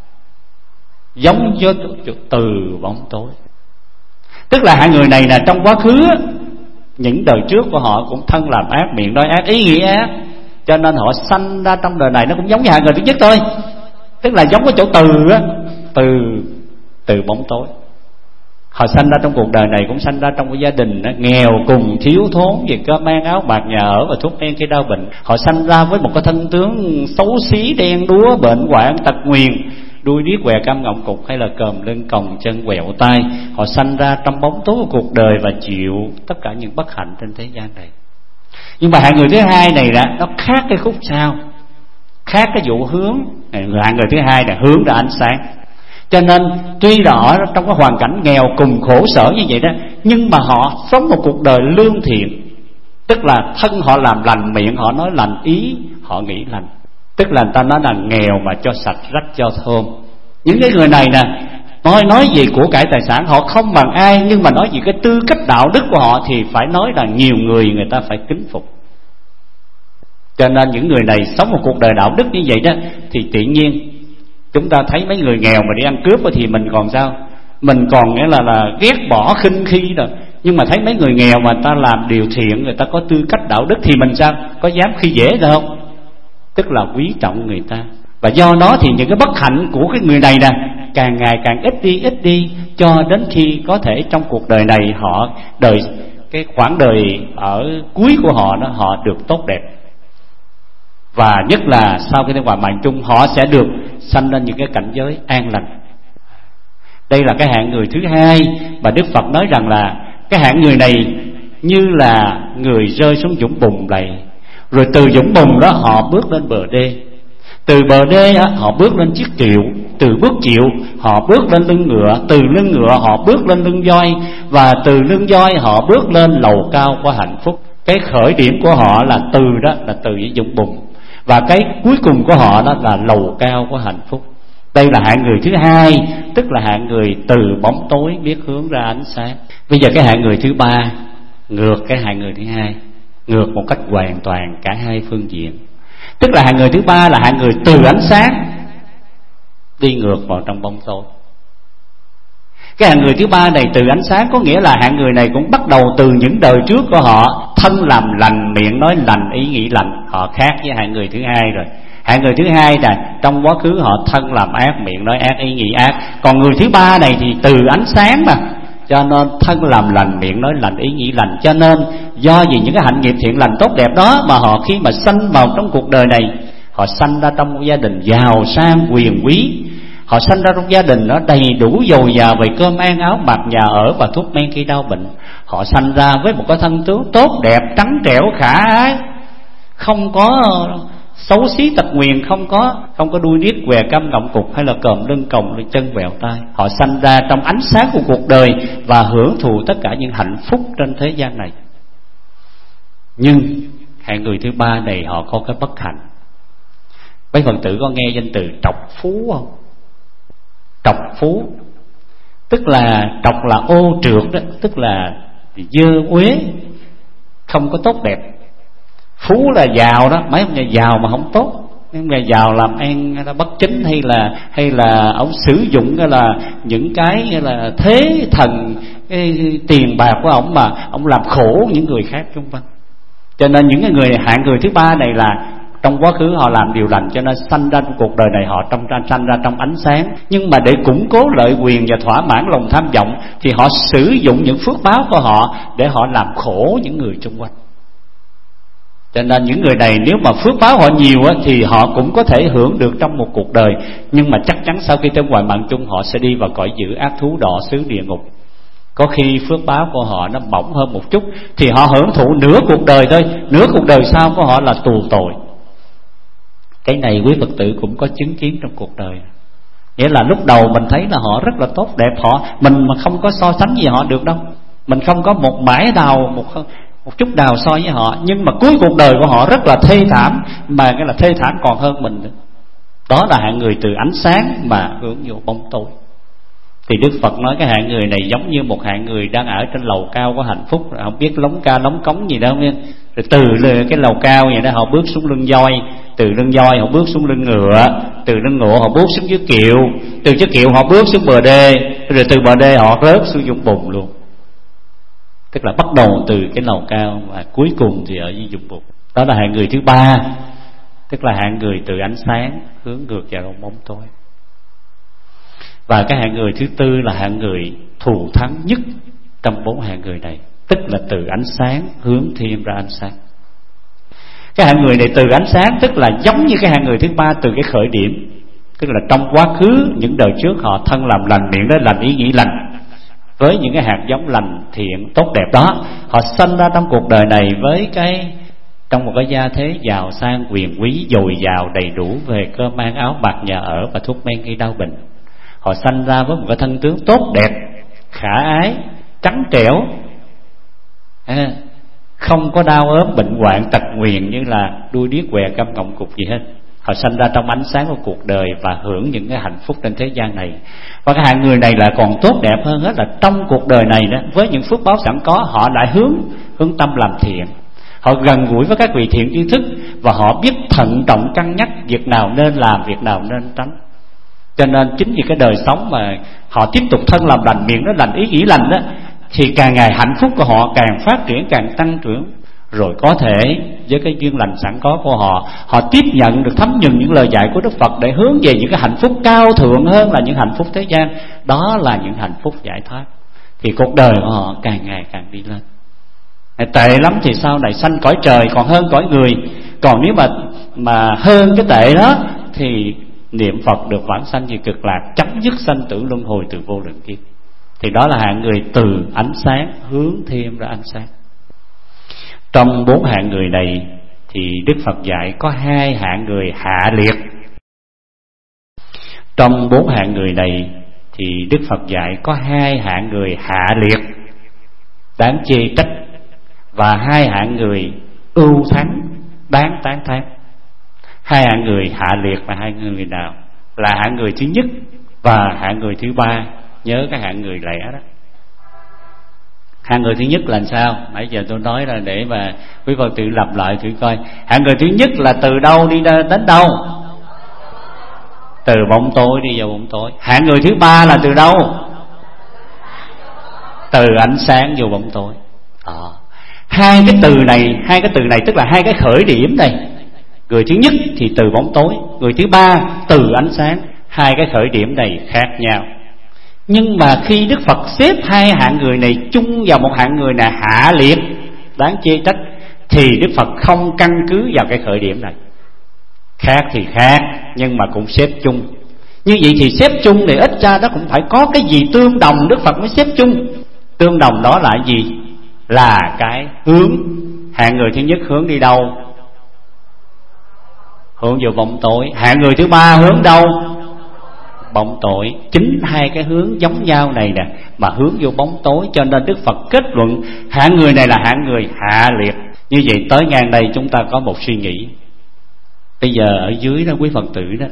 Giống với từ bóng tối. Tức là hạng người này là trong quá khứ, những đời trước của họ cũng thân làm ác, miệng nói ác, ý nghĩ ác, cho nên họ sanh ra trong đời này nó cũng giống như hạng người thứ nhất thôi. Tức là giống cái chỗ từ á, từ từ bóng tối. Họ sanh ra trong cuộc đời này cũng sanh ra trong cái gia đình đó, nghèo cùng, thiếu thốn về cơm ăn áo bạc, nhà ở và thuốc men khi đau bệnh. Họ sanh ra với một cái thân tướng xấu xí, đen đúa, bệnh hoạn, tật nguyền, đuôi điếc què, câm ngọng cục, hay là còm lưng, còng chân, quẹo tay. Họ sanh ra trong bóng tối của cuộc đời và chịu tất cả những bất hạnh trên thế gian này. Nhưng mà hạng người thứ hai này là nó khác cái khúc sau, khác cái vụ hướng. Hạng người thứ hai là hướng ra ánh sáng. Cho nên tuy là ở trong cái hoàn cảnh nghèo cùng khổ sở như vậy đó, nhưng mà họ sống một cuộc đời lương thiện. Tức là thân họ làm lành, miệng họ nói lành, ý họ nghĩ lành. Tức là người ta nói là nghèo mà cho sạch, rách cho thơm. Những cái người này nè, nói nói gì của cải tài sản họ không bằng ai, nhưng mà nói gì cái tư cách đạo đức của họ thì phải nói là nhiều người người ta phải kính phục. Cho nên những người này sống một cuộc đời đạo đức như vậy đó, thì tự nhiên chúng ta thấy mấy người nghèo mà đi ăn cướp thì mình còn sao? Mình còn nghĩa là là ghét bỏ, khinh khi rồi. Nhưng mà thấy mấy người nghèo mà ta làm điều thiện, người ta có tư cách đạo đức thì mình sao có dám khi dễ được không? Tức là quý trọng người ta. Và do đó thì những cái bất hạnh của cái người này nè càng ngày càng ít đi ít đi, cho đến khi có thể trong cuộc đời này họ đời cái khoảng đời ở cuối của họ đó họ được tốt đẹp. Và nhất là sau khi qua mạng chung, họ sẽ được sanh lên những cái cảnh giới an lành. Đây là cái hạng người thứ hai mà Đức Phật nói rằng là cái hạng người này như là người rơi xuống vũng bùn lầy, rồi từ vũng bùn đó họ bước lên bờ đê, từ bờ đê á, họ bước lên chiếc kiệu, từ bước kiệu họ bước lên lưng ngựa, từ lưng ngựa họ bước lên lưng voi, và từ lưng voi họ bước lên lầu cao của hạnh phúc. Cái khởi điểm của họ là từ đó là từ cái vũng bùn, và cái cuối cùng của họ đó là lầu cao của hạnh phúc. Đây là hạng người thứ hai, tức là hạng người từ bóng tối biết hướng ra ánh sáng. Bây giờ cái hạng người thứ ba ngược cái hạng người thứ hai, ngược một cách hoàn toàn cả hai phương diện. Tức là hạng người thứ ba là hạng người từ ánh sáng đi ngược vào trong bóng tối. Cái hạng người thứ ba này từ ánh sáng có nghĩa là hạng người này cũng bắt đầu từ những đời trước của họ, thân làm lành, miệng nói lành, ý nghĩ lành. Họ khác với hạng người thứ hai rồi. Hạng người thứ hai là trong quá khứ họ thân làm ác, miệng nói ác, ý nghĩ ác. Còn người thứ ba này thì từ ánh sáng mà, cho nên thân làm lành, miệng nói lành, ý nghĩ lành. Cho nên do vì những cái hạnh nghiệp thiện lành tốt đẹp đó mà họ khi mà sanh vào trong cuộc đời này, họ sanh ra trong một gia đình giàu sang quyền quý. Họ sanh ra trong gia đình nó đầy đủ dồi dào về cơm ăn áo mặc, nhà ở và thuốc men khi đau bệnh. Họ sanh ra với một cái thân tướng tốt đẹp, trắng trẻo, khả ái, không có xấu xí tật nguyền, không có không có đuôi điếc què câm ngọng cục hay là còm lưng còng lưng chân vẹo tai. Họ sanh ra trong ánh sáng của cuộc đời và hưởng thụ tất cả những hạnh phúc trên thế gian này. Nhưng hạng người thứ ba này họ có cái bất hạnh. Mấy Phật tử có nghe danh từ trọc phú không? Trọc phú tức là trọc là ô trượt đó, tức là dơ uế, không có tốt đẹp. Phú là giàu đó, mấy ông nhà giàu mà không tốt. Mấy nhà giàu làm ăn bất chính, hay là hay là ông sử dụng cái là những cái như là thế thần, cái tiền bạc của ông mà ông làm khổ những người khác xung quanh. Cho nên những cái người hạng người thứ ba này là trong quá khứ họ làm điều lành, cho nên sanh ra trong cuộc đời này họ trong sanh ra trong ánh sáng. Nhưng mà để củng cố lợi quyền và thỏa mãn lòng tham vọng thì họ sử dụng những phước báo của họ để họ làm khổ những người xung quanh. Cho nên những người này nếu mà phước báo họ nhiều á, thì họ cũng có thể hưởng được trong một cuộc đời. Nhưng mà chắc chắn sau khi tới ngoài mạng chung họ sẽ đi vào cõi dữ ác thú đọa xứ địa ngục. Có khi phước báo của họ nó mỏng hơn một chút thì họ hưởng thụ nửa cuộc đời thôi, nửa cuộc đời sau của họ là tù tội. Cái này quý Phật tử cũng có chứng kiến trong cuộc đời. Nghĩa là lúc đầu mình thấy là họ rất là tốt đẹp, họ mình mà không có so sánh gì họ được đâu. Mình không có một mãi đào, một một chút đào so với họ, nhưng mà cuối cuộc đời của họ rất là thê thảm, mà cái là thê thảm còn hơn mình nữa. Đó là hạng người từ ánh sáng mà hướng vô bóng tối. Thì Đức Phật nói cái hạng người này giống như một hạng người đang ở trên lầu cao của hạnh phúc, không biết lóng ca lóng cống gì đâu nha. Rồi từ cái lầu cao vậy đó họ bước xuống lưng voi, từ lưng voi họ bước xuống lưng ngựa, từ lưng ngựa họ bước xuống dưới kiệu, từ chiếc kiệu họ bước xuống bờ đê, rồi từ bờ đê họ rớt xuống vũng bùn luôn. Tức là bắt đầu từ cái lầu cao và cuối cùng thì ở dưới vũng bùn. Đó là hạng người thứ ba, tức là hạng người từ ánh sáng hướng ngược vào bóng tối. Và cái hạng người thứ tư là hạng người thù thắng nhất trong bốn hạng người này, tức là từ ánh sáng hướng thêm ra ánh sáng. Cái hạng người này từ ánh sáng tức là giống như cái hạng người thứ ba từ cái khởi điểm, tức là trong quá khứ những đời trước họ thân làm lành, miệng nói lành, ý nghĩ lành, với những cái hạt giống lành thiện tốt đẹp đó, họ sanh ra trong cuộc đời này với cái trong một cái gia thế giàu sang quyền quý, dồi dào đầy đủ về cơm ăn áo mặc, nhà ở và thuốc men khi đau bệnh. Họ sanh ra với một cái thân tướng tốt đẹp, khả ái, trắng trẻo, à, không có đau ốm bệnh hoạn tật nguyền như là đuôi điếc què câm ngọng cục gì hết. Họ sanh ra trong ánh sáng của cuộc đời và hưởng những cái hạnh phúc trên thế gian này. Và cái hạng người này là còn tốt đẹp hơn hết, là trong cuộc đời này đó, với những phước báo sẵn có, họ lại hướng hướng tâm làm thiện. Họ gần gũi với các vị thiện tri thức và họ biết thận trọng cân nhắc việc nào nên làm, việc nào nên tránh. Cho nên chính vì cái đời sống mà họ tiếp tục thân làm lành, miệng nói lành, ý nghĩ lành đó, thì càng ngày hạnh phúc của họ càng phát triển, càng tăng trưởng. Rồi có thể với cái duyên lành sẵn có của họ, họ tiếp nhận được, thấm nhuần những lời dạy của Đức Phật để hướng về những cái hạnh phúc cao thượng hơn là những hạnh phúc thế gian. Đó là những hạnh phúc giải thoát. Thì cuộc đời của họ càng ngày càng đi lên. Tệ lắm thì sau này sanh cõi trời còn hơn cõi người. Còn nếu mà mà hơn cái tệ đó thì niệm Phật được vãng sanh về cực lạc, chấm dứt sanh tử luân hồi từ vô lượng kiếp. Thì đó là hạng người từ ánh sáng hướng thêm ra ánh sáng. Trong bốn hạng người này thì Đức Phật dạy có hai hạng người hạ liệt. Trong bốn hạng người này thì Đức Phật dạy có hai hạng người hạ liệt đáng chê trách, và hai hạng người ưu thắng đáng tán thán. Hai hạng người hạ liệt là hai người nào? Là hạng người thứ nhất và hạng người thứ ba. Nhớ cái hạng người lẻ đó. Hạng người thứ nhất là sao? Nãy giờ tôi nói là để mà quý Phật tự lặp lại thử coi. Hạng người thứ nhất là từ đâu đi đến đâu? Từ bóng tối đi vào bóng tối. Hạng người thứ ba là từ đâu? Từ ánh sáng vô bóng tối. à. Hai cái từ này, hai cái từ này tức là hai cái khởi điểm này. Người thứ nhất thì từ bóng tối, người thứ ba từ ánh sáng. Hai cái khởi điểm này khác nhau. Nhưng mà khi Đức Phật xếp hai hạng người này chung vào một hạng người là hạ liệt đáng chê trách, thì Đức Phật không căn cứ vào cái khởi điểm này. Khác thì khác, nhưng mà cũng xếp chung. Như vậy thì xếp chung thì ít ra nó cũng phải có cái gì tương đồng Đức Phật mới xếp chung. Tương đồng đó là gì? Là cái hướng. Hạng người thứ nhất hướng đi đâu? Hướng vào bóng tối. Hạng người thứ ba hướng đâu? Bóng tối. Chính hai cái hướng giống nhau này nè mà hướng vô bóng tối, cho nên Đức Phật kết luận hạng người này là hạng người hạ liệt. Như vậy tới ngang đây chúng ta có một suy nghĩ. Bây giờ ở dưới đó quý Phật tử đó,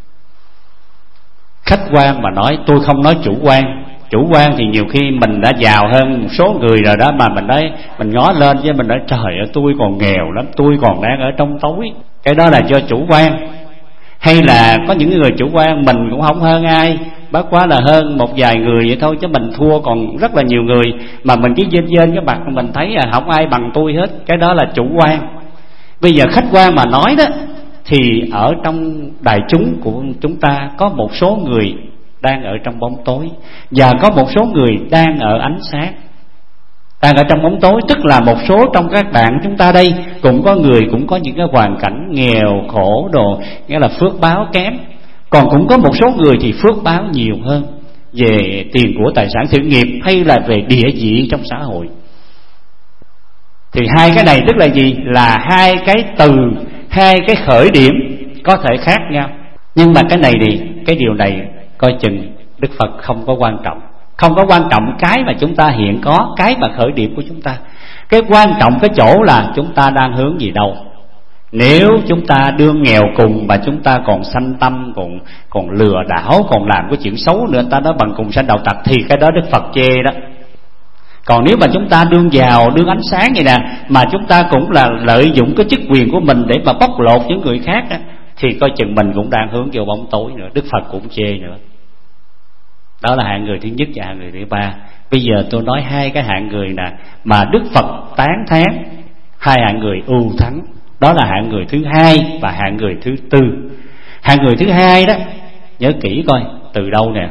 khách quan mà nói, tôi không nói chủ quan. Chủ quan thì nhiều khi mình đã giàu hơn một số người rồi đó, mà mình nói, mình ngó lên với mình nói trời ơi tôi còn nghèo lắm, tôi còn đang ở trong tối. Cái đó là do chủ quan. Hay là có những người chủ quan mình cũng không hơn ai, bất quá là hơn một vài người vậy thôi, chứ mình thua còn rất là nhiều người. Mà mình cứ dên dên cái mặt mình thấy là không ai bằng tôi hết. Cái đó là chủ quan. Bây giờ khách quan mà nói đó, thì ở trong đại chúng của chúng ta có một số người đang ở trong bóng tối, và có một số người đang ở ánh sáng. Đang ở trong bóng tối tức là một số trong các bạn chúng ta đây cũng có người cũng có những cái hoàn cảnh nghèo khổ đồ, nghĩa là phước báo kém. Còn cũng có một số người thì phước báo nhiều hơn về tiền của tài sản sự nghiệp, hay là về địa vị trong xã hội. Thì hai cái này tức là gì? Là hai cái từ, hai cái khởi điểm có thể khác nhau. Nhưng mà cái này thì cái điều này coi chừng Đức Phật không có quan trọng. Không có quan trọng cái mà chúng ta hiện có, cái mà khởi điểm của chúng ta. Cái quan trọng cái chỗ là chúng ta đang hướng gì đâu. Nếu chúng ta đương nghèo cùng mà chúng ta còn sanh tâm, còn còn lừa đảo, còn làm cái chuyện xấu nữa, ta nói bằng cùng sanh đạo tặc, thì cái đó Đức Phật chê đó. Còn nếu mà chúng ta đương giàu, đương ánh sáng vậy nè, mà chúng ta cũng là lợi dụng cái chức quyền của mình để mà bóc lột những người khác đó, thì coi chừng mình cũng đang hướng vào bóng tối nữa. Đức Phật cũng chê nữa. Đó là hạng người thứ nhất và hạng người thứ ba. Bây giờ tôi nói hai cái hạng người nè mà Đức Phật tán thán, hai hạng người ưu thắng. Đó là hạng người thứ hai và hạng người thứ tư. Hạng người thứ hai đó, nhớ kỹ coi, từ đâu nè?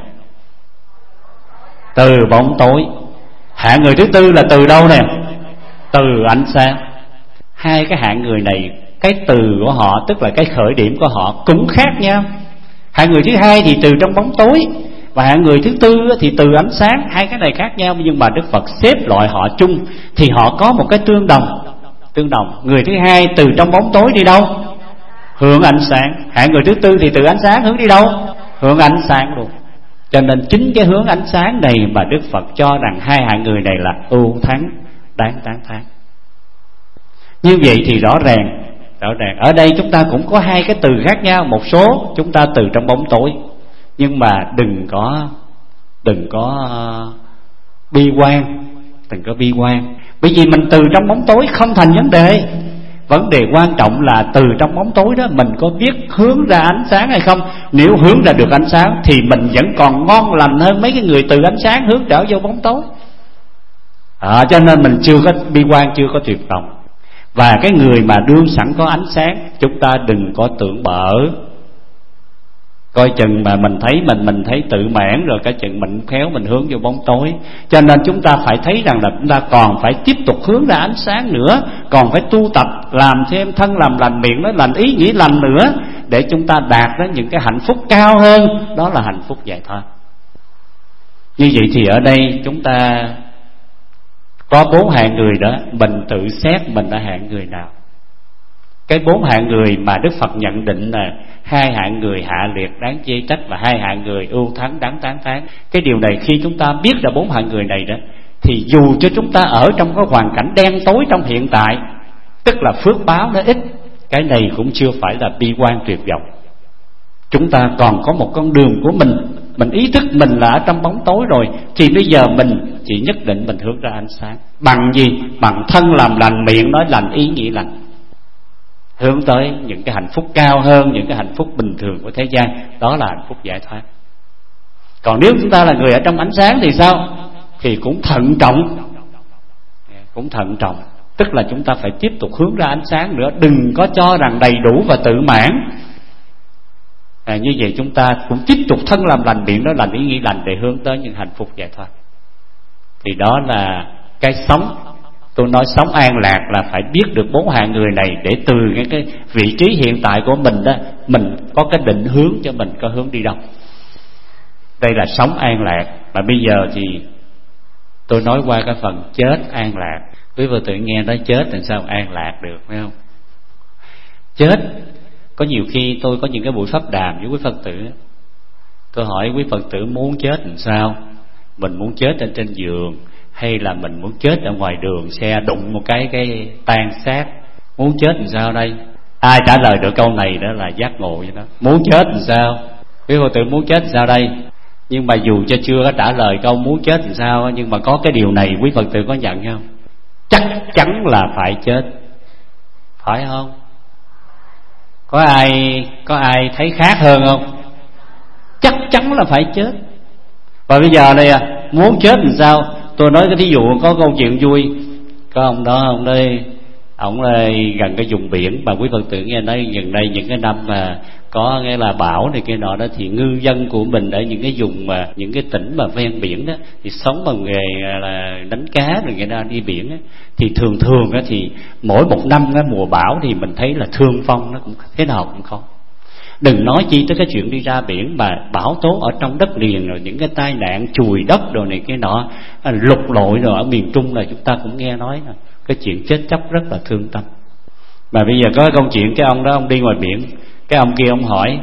Từ bóng tối. Hạng người thứ tư là từ đâu nè? Từ ánh sáng. Hai cái hạng người này, cái từ của họ tức là cái khởi điểm của họ cũng khác nhau. Hạng người thứ hai thì từ trong bóng tối, và hạng người thứ tư thì từ ánh sáng. Hai cái này khác nhau, nhưng mà Đức Phật xếp loại họ chung thì họ có một cái tương đồng. Tương đồng. Người thứ hai từ trong bóng tối đi đâu? Hướng ánh sáng. Hạng người thứ tư thì từ ánh sáng hướng đi đâu? Hướng ánh sáng luôn. Cho nên chính cái hướng ánh sáng này mà Đức Phật cho rằng hai hạng người này là ưu thắng, đáng tán thán. Như vậy thì rõ ràng, rõ ràng ở đây chúng ta cũng có hai cái từ khác nhau. Một số chúng ta từ trong bóng tối, nhưng mà đừng có đừng có uh, bi quan, đừng có bi quan. Bởi vì mình từ trong bóng tối không thành vấn đề. Vấn đề quan trọng là từ trong bóng tối đó mình có biết hướng ra ánh sáng hay không. Nếu hướng ra được ánh sáng thì mình vẫn còn ngon lành hơn mấy cái người từ ánh sáng hướng trở vô bóng tối. à, cho nên mình chưa có bi quan, chưa có tuyệt vọng. Và cái người mà đương sẵn có ánh sáng, chúng ta đừng có tưởng bở. Coi chừng mà mình thấy mình mình thấy tự mãn rồi, cái chừng mình khéo mình hướng vô bóng tối. Cho nên chúng ta phải thấy rằng là chúng ta còn phải tiếp tục hướng ra ánh sáng nữa, còn phải tu tập làm thêm thân làm lành, miệng nói lành, ý nghĩ lành nữa, để chúng ta đạt đến những cái hạnh phúc cao hơn, đó là hạnh phúc giải thoát. Như vậy thì ở đây chúng ta có bốn hạng người đó, mình tự xét mình là hạng người nào. Cái bốn hạng người mà Đức Phật nhận định là hai hạng người hạ liệt đáng chê trách và hai hạng người ưu thắng đáng tán thán. Cái điều này khi chúng ta biết ra bốn hạng người này đó, thì dù cho chúng ta ở trong cái hoàn cảnh đen tối trong hiện tại, tức là phước báo nó ít, cái này cũng chưa phải là bi quan tuyệt vọng. Chúng ta còn có một con đường của mình. Mình ý thức mình là ở trong bóng tối rồi, thì bây giờ mình chỉ nhất định mình hướng ra ánh sáng. Bằng gì? Bằng thân làm lành, miệng nói lành, ý nghĩ lành, hướng tới những cái hạnh phúc cao hơn những cái hạnh phúc bình thường của thế gian. Đó là hạnh phúc giải thoát. Còn nếu chúng ta là người ở trong ánh sáng thì sao? Thì cũng thận trọng, cũng thận trọng, tức là chúng ta phải tiếp tục hướng ra ánh sáng nữa. Đừng có cho rằng đầy đủ và tự mãn. À, như vậy chúng ta cũng tiếp tục thân làm lành, miệng nói lành, ý nghĩ lành, để hướng tới những hạnh phúc giải thoát. Thì đó là cái sống. Tôi nói sống an lạc là phải biết được bốn hạng người này, để từ cái, cái vị trí hiện tại của mình đó, mình có cái định hướng cho mình có hướng đi đâu. Đây là sống an lạc. Mà bây giờ thì tôi nói qua cái phần chết an lạc. Quý Phật tử nghe nói chết thì sao an lạc được, phải không? Chết, có nhiều khi tôi có những cái buổi pháp đàm với quý Phật tử, tôi hỏi quý Phật tử muốn chết làm sao? Mình muốn chết ở trên giường, hay là mình muốn chết ở ngoài đường, xe đụng một cái cái tan xác? Muốn chết làm sao đây? Ai trả lời được câu này đó là giác ngộ vậy đó. Muốn chết làm sao? Quý Phật tử muốn chết làm sao đây? Nhưng mà dù cho chưa có trả lời câu muốn chết làm sao, nhưng mà có cái điều này quý Phật tử có nhận không? Chắc chắn là phải chết, phải không? Có ai có ai thấy khác hơn không? Chắc chắn là phải chết. Và bây giờ này à, muốn chết làm sao? Tôi nói cái thí dụ có câu chuyện vui. Có ông đó, ông đây, ông đây gần cái vùng biển mà quý Phật tử nghe nói gần đây những cái năm mà có nghĩa là bão này kia nọ đó, thì ngư dân của mình ở những cái vùng mà những cái tỉnh mà ven biển đó, thì sống bằng nghề là đánh cá rồi người ta đi biển đó, thì thường thường đó, thì mỗi một năm cái mùa bão thì mình thấy là thương vong nó cũng thế nào cũng khó. Đừng nói chi tới cái chuyện đi ra biển, mà bão tố ở trong đất liền, rồi những cái tai nạn chùi đất đồ này kia nọ, lục lội rồi ở miền Trung là chúng ta cũng nghe nói là cái chuyện chết chóc rất là thương tâm. Mà bây giờ có câu chuyện cái ông đó, ông đi ngoài biển, cái ông kia ông hỏi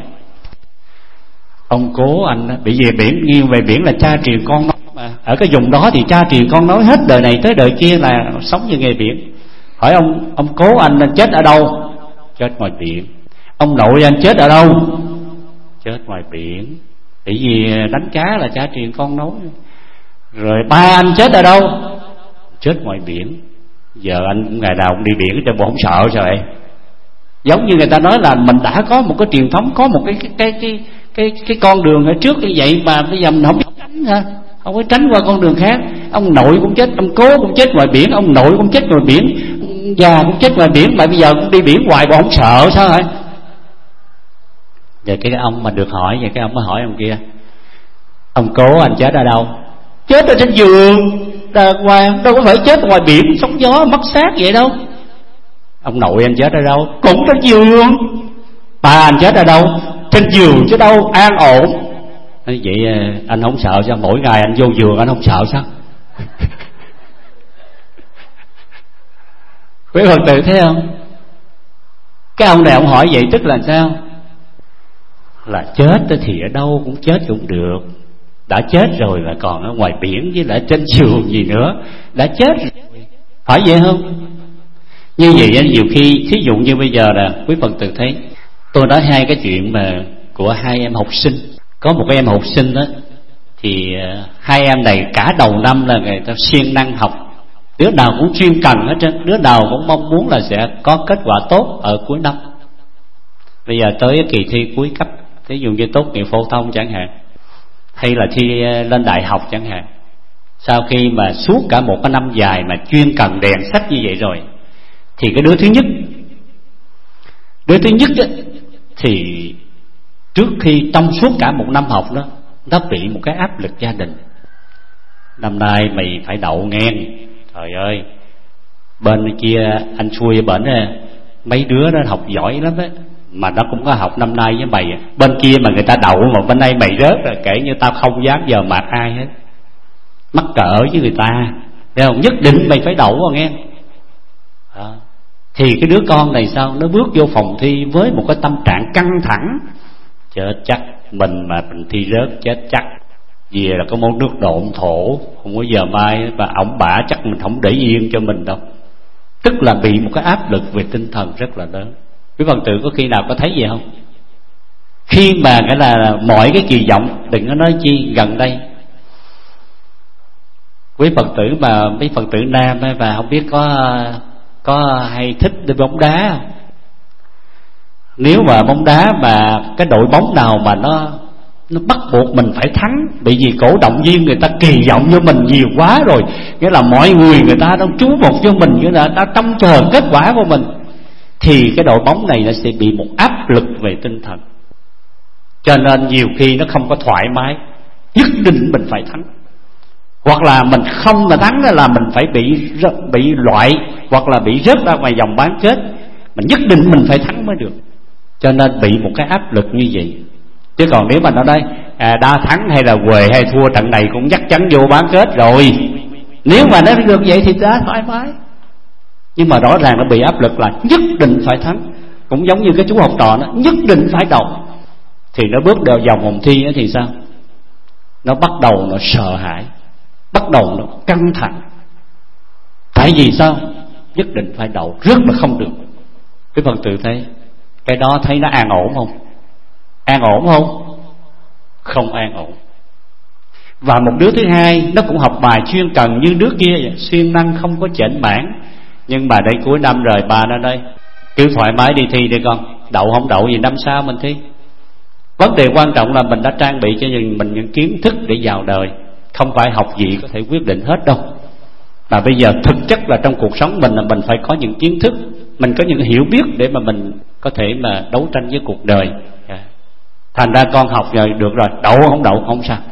ông cố anh đó, bị về biển, nghiêng về biển là cha truyền con nói mà, ở cái vùng đó thì cha truyền con nói hết đời này tới đời kia là sống như nghề biển. Hỏi ông ông cố anh là chết ở đâu? Chết ngoài biển. Ông nội anh chết ở đâu? Chết ngoài biển. Bởi vì đánh cá là cha truyền con nói. Rồi ba anh chết ở đâu? Chết ngoài biển. Giờ anh cũng ngày nào cũng đi biển cho bộ không sợ sao vậy? Giống như người ta nói là mình đã có một cái truyền thống, có một cái cái cái cái cái, cái con đường ở trước như vậy, mà bây giờ mình không có tránh ha, không có tránh qua con đường khác. Ông nội cũng chết, ông cố cũng chết ngoài biển, ông nội cũng chết ngoài biển, già cũng chết ngoài biển, mà bây giờ cũng đi biển hoài bộ không sợ sao hả? Vậy cái ông mà được hỏi, vậy cái ông mới hỏi ông kia, ông cố anh chết ở đâu? Chết ở trên giường đàng hoàng, đâu có phải chết ngoài biển sóng gió mất xác vậy đâu. Ông nội anh chết ở đâu? Cũng trên giường. Bà anh chết ở đâu? Trên giường chứ đâu, an ổn. Vậy anh không sợ sao? Mỗi ngày anh vô giường anh không sợ sao? Quý Phật tử thấy không? Cái ông này ông hỏi vậy tức là sao? Là chết thì ở đâu cũng chết cũng được. Đã chết rồi là còn ở ngoài biển với lại trên giường gì nữa. Đã chết rồi, phải vậy không? Như vậy nhiều khi, thí dụ như bây giờ là quý Phật tử thấy, tôi nói hai cái chuyện mà của hai em học sinh. Có một cái em học sinh đó, thì hai em này cả đầu năm là người ta siêng năng học, đứa nào cũng chuyên cần hết trơn, đứa nào cũng mong muốn là sẽ có kết quả tốt ở cuối năm. Bây giờ tới cái kỳ thi cuối cấp, thí dụ như tốt nghiệp phổ thông chẳng hạn, hay là thi lên đại học chẳng hạn, Sau khi mà suốt cả một cái năm dài mà chuyên cần đèn sách như vậy rồi, thì cái đứa thứ nhất Đứa thứ nhất á, thì trước khi trong suốt cả một năm học đó, nó bị một cái áp lực gia đình. Năm nay mày phải đậu nghe. Trời ơi, bên kia anh xui bên mấy đứa nó học giỏi lắm á, mà nó cũng có học năm nay với mày. Bên kia mà người ta đậu mà bên đây mày rớt rồi, kể như tao không dám giờ mạt ai hết. Mắc cỡ với người ta, thấy không? Nhất định mày phải đậu rồi nghe. À, thì cái đứa con này sao? Nó bước vô phòng thi với một cái tâm trạng căng thẳng. Chết chắc, mình mà mình thi rớt chết chắc. Vì là có món nước độn thổ, không có giờ mai và ổng bả chắc mình không để yên cho mình đâu. Tức là bị một cái áp lực về tinh thần rất là lớn. Quý Phật tử có khi nào có thấy gì không? Khi mà cái là mọi cái kỳ vọng, đừng có nói chi gần đây, quý Phật tử mà mấy Phật tử nam ấy, và không biết có có hay thích đi bóng đá không? Nếu mà bóng đá mà cái đội bóng nào mà nó nó bắt buộc mình phải thắng, bởi vì cổ động viên người ta kỳ vọng vô mình nhiều quá rồi, nghĩa là mọi người người ta đang chú mục vô mình, nghĩa là ta trông chờ kết quả của mình, thì cái đội bóng này nó sẽ bị một áp lực về tinh thần. Cho nên nhiều khi nó không có thoải mái, nhất định mình phải thắng, hoặc là mình không mà thắng là mình phải bị bị loại, hoặc là bị rớt ra ngoài vòng bán kết, mà nhất định mình phải thắng mới được. Cho nên bị một cái áp lực như vậy. Chứ còn nếu mà nó đây à, đa thắng hay là huề hay thua trận này cũng chắc chắn vô bán kết rồi, nếu mà nó được vậy thì đã thoải mái. Nhưng mà rõ ràng nó bị áp lực là nhất định phải thắng. Cũng giống như cái chú học trò nó nhất định phải đậu, thì nó bước vào vòng vòng thi thì sao? Nó bắt đầu nó sợ hãi, bắt đầu nó căng thẳng. Tại vì sao? Nhất định phải đậu, rất là không được. Cái phần tự thấy cái đó thấy nó an ổn không? An ổn không? Không an ổn. Và một đứa thứ hai, nó cũng học bài chuyên cần như đứa kia, siêng năng không có chểnh mảng, nhưng mà đây cuối năm rồi bà nó đây cứ thoải mái đi thi đi con, đậu không đậu gì năm sau mình thi. Vấn đề quan trọng là mình đã trang bị cho mình những kiến thức để vào đời, không phải học gì có thể quyết định hết đâu. Mà bây giờ thực chất là trong cuộc sống mình là mình phải có những kiến thức, mình có những hiểu biết để mà mình có thể mà đấu tranh với cuộc đời. Thành ra con học rồi được rồi, đậu không đậu không sao.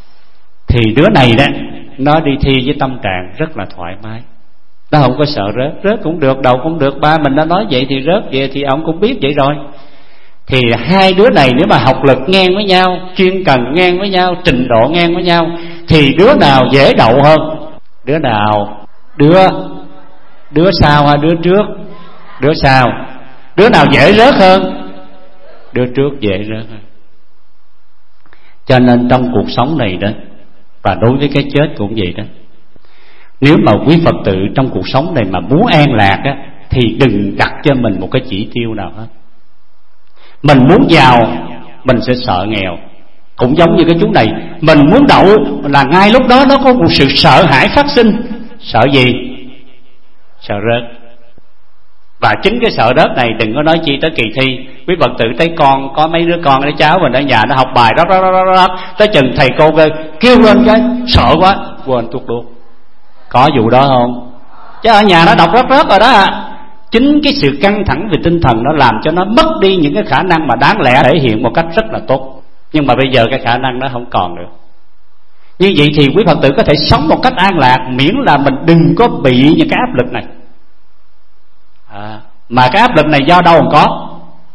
Thì đứa này đó, nó đi thi với tâm trạng rất là thoải mái, nó không có sợ rớt. Rớt cũng được, đậu cũng được, ba mình đã nói vậy thì rớt vậy thì ông cũng biết vậy rồi. Thì hai đứa này nếu mà học lực ngang với nhau, chuyên cần ngang với nhau, trình độ ngang với nhau, thì đứa nào dễ đậu hơn? Đứa nào? Đứa Đứa sau hay đứa trước? Đứa sau. Đứa nào dễ rớt hơn? Đứa trước dễ rớt hơn. Cho nên trong cuộc sống này đó, và đối với cái chết cũng vậy đó, nếu mà quý Phật tử trong cuộc sống này mà muốn an lạc á, thì đừng đặt cho mình một cái chỉ tiêu nào hết. Mình muốn giàu, mình sẽ sợ nghèo. Cũng giống như cái chú này, mình muốn đậu là ngay lúc đó nó có một sự sợ hãi phát sinh. Sợ gì? Sợ rớt. Và chính cái sợ rớt này đừng có nói chi tới kỳ thi. Quý Phật tử thấy con, có mấy đứa con, đứa cháu mình ở nhà nó học bài đó đó đó đó, tới chừng thầy cô kêu lên cái sợ quá quên tuốt đuốc. Có vụ đó không? Chứ ở nhà nó đọc rớt rớt rồi đó à. Chính cái sự căng thẳng về tinh thần nó làm cho nó mất đi những cái khả năng mà đáng lẽ thể hiện một cách rất là tốt. Nhưng mà bây giờ cái khả năng nó không còn nữa. Như vậy thì quý Phật tử có thể sống một cách an lạc, miễn là mình đừng có bị những cái áp lực này. À, mà cái áp lực này do đâu còn có?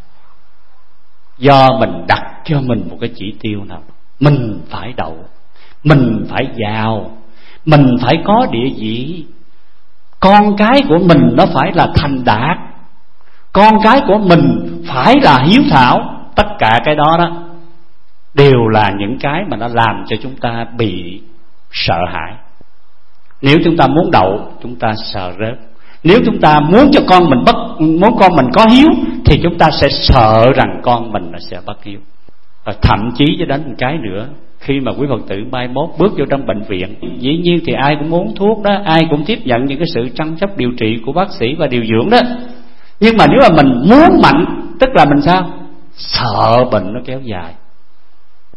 Do mình đặt cho mình một cái chỉ tiêu nào. Mình phải đậu, mình phải giàu, mình phải có địa vị, con cái của mình nó phải là thành đạt, con cái của mình phải là hiếu thảo. Tất cả cái đó đó đều là những cái mà nó làm cho chúng ta bị sợ hãi. Nếu chúng ta muốn đậu, chúng ta sợ rớt. Nếu chúng ta muốn cho con mình bất muốn con mình có hiếu, thì chúng ta sẽ sợ rằng con mình nó sẽ bất hiếu. Và thậm chí cho đến một cái nữa, khi mà quý Phật tử mai mốt bước vô trong bệnh viện, dĩ nhiên thì ai cũng uống thuốc đó, ai cũng tiếp nhận những cái sự chăm sóc điều trị của bác sĩ và điều dưỡng đó. Nhưng mà nếu mà mình muốn mạnh, tức là mình sao? Sợ bệnh nó kéo dài.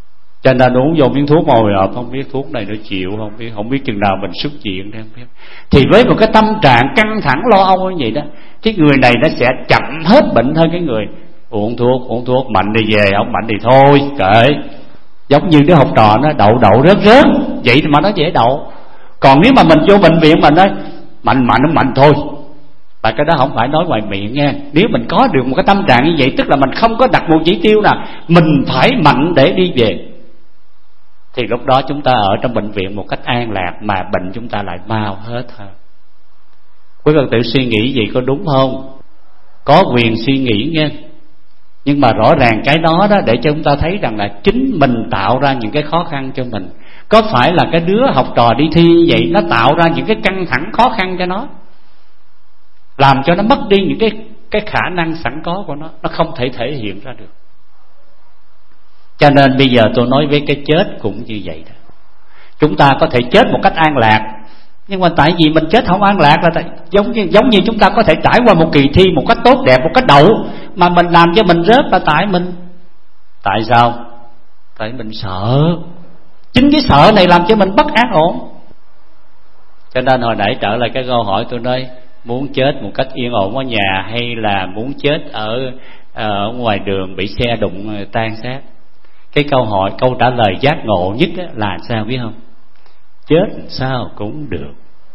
Cho nên uống vô miếng thuốc ngồi rồi không biết thuốc này nó chịu không biết, không biết chừng nào mình xuất viện không biết. Thì với một cái tâm trạng căng thẳng lo âu như vậy đó, cái người này nó sẽ chậm hết bệnh hơn cái người uống thuốc, uống thuốc mạnh thì về, không mạnh thì thôi kệ. Giống như đứa học trò nó đậu đậu rớt rớt vậy mà nó dễ đậu. Còn nếu mà mình vô bệnh viện mà nói mạnh mạnh nó mạnh thôi, tại cái đó không phải nói ngoài miệng nha. Nếu mình có được một cái tâm trạng như vậy, tức là mình không có đặt một chỉ tiêu nào mình phải mạnh để đi về, thì lúc đó chúng ta ở trong bệnh viện một cách an lạc, mà bệnh chúng ta lại mau hết hơn. Quý Phật tử suy nghĩ gì có đúng không? Có quyền suy nghĩ nghe. Nhưng mà rõ ràng cái đó đó để cho chúng ta thấy rằng là chính mình tạo ra những cái khó khăn cho mình. Có phải là cái đứa học trò đi thi như vậy nó tạo ra những cái căng thẳng khó khăn cho nó, làm cho nó mất đi những cái, cái khả năng sẵn có của nó, nó không thể thể hiện ra được. Cho nên bây giờ tôi nói với cái chết cũng như vậy đó. Chúng ta có thể chết một cách an lạc, nhưng mà tại vì mình chết không an lạc là tại, giống như giống như chúng ta có thể trải qua một kỳ thi một cách tốt đẹp, một cách đậu, mà mình làm cho mình rớt là tại mình. Tại sao? Tại mình sợ. Chính cái sợ này làm cho mình bất an ổn. Cho nên hồi nãy trở lại cái câu hỏi tôi nói, muốn chết một cách yên ổn ở nhà hay là muốn chết ở, ở ngoài đường bị xe đụng tan xác? Cái câu hỏi, câu trả lời giác ngộ nhất là sao biết không? Chết sao cũng được.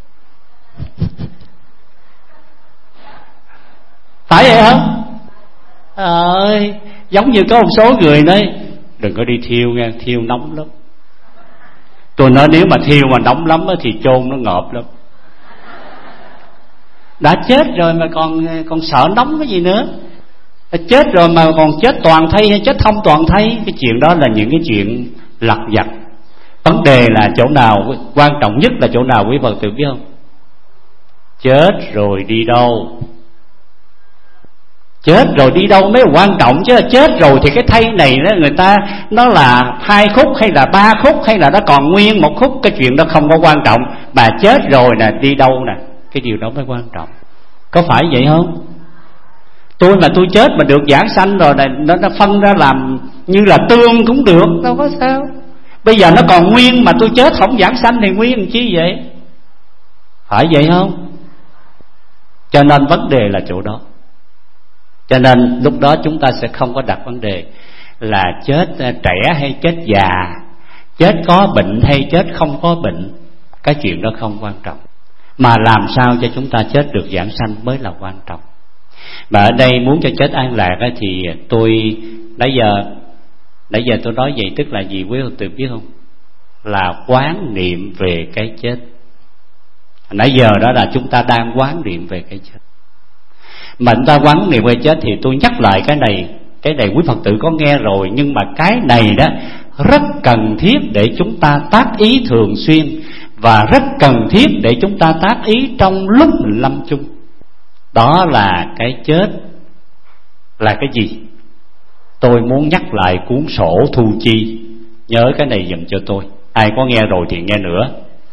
Phải vậy không? Ơi, giống như có một số người nói đừng có đi thiêu nghe, thiêu nóng lắm. Tôi nói nếu mà thiêu mà nóng lắm thì chôn nó ngợp lắm. Đã chết rồi mà còn còn sợ nóng cái gì nữa? Chết rồi mà còn chết toàn thây hay chết không toàn thây? Cái chuyện đó là những cái chuyện lặt vặt. Vấn đề là chỗ nào, quan trọng nhất là chỗ nào quý Phật tử biết không? Chết rồi đi đâu? Chết rồi đi đâu mới quan trọng, chứ là chết rồi thì cái thây này đó, người ta nó là hai khúc hay là ba khúc hay là nó còn nguyên một khúc, cái chuyện đó không có quan trọng. Mà chết rồi nè, đi đâu nè, cái điều đó mới quan trọng. Có phải vậy không? Tôi mà tôi chết mà được giảng sanh rồi này, nó, nó phân ra làm như là tương cũng được, đâu có sao. Bây giờ nó còn nguyên mà tôi chết không giảng sanh thì nguyên chi vậy? Phải vậy không? Cho nên vấn đề là chỗ đó. Cho nên lúc đó chúng ta sẽ không có đặt vấn đề là chết trẻ hay chết già, chết có bệnh hay chết không có bệnh. Cái chuyện đó không quan trọng, mà làm sao cho chúng ta chết được giảng sanh mới là quan trọng. Mà ở đây muốn cho chết an lạc thì tôi nãy giờ nãy giờ tôi nói vậy tức là gì quý Phật tử biết không? Là quán niệm về cái chết. Nãy giờ đó là chúng ta đang quán niệm về cái chết. Mà chúng ta quán niệm về chết thì tôi nhắc lại cái này, cái này quý Phật tử có nghe rồi, nhưng mà cái này đó rất cần thiết để chúng ta tác ý thường xuyên, và rất cần thiết để chúng ta tác ý trong lúc mình lâm chung. Đó là cái chết là cái gì? Tôi muốn nhắc lại cuốn sổ thu chi. Nhớ cái này dùm cho tôi. Ai có nghe rồi thì nghe nữa.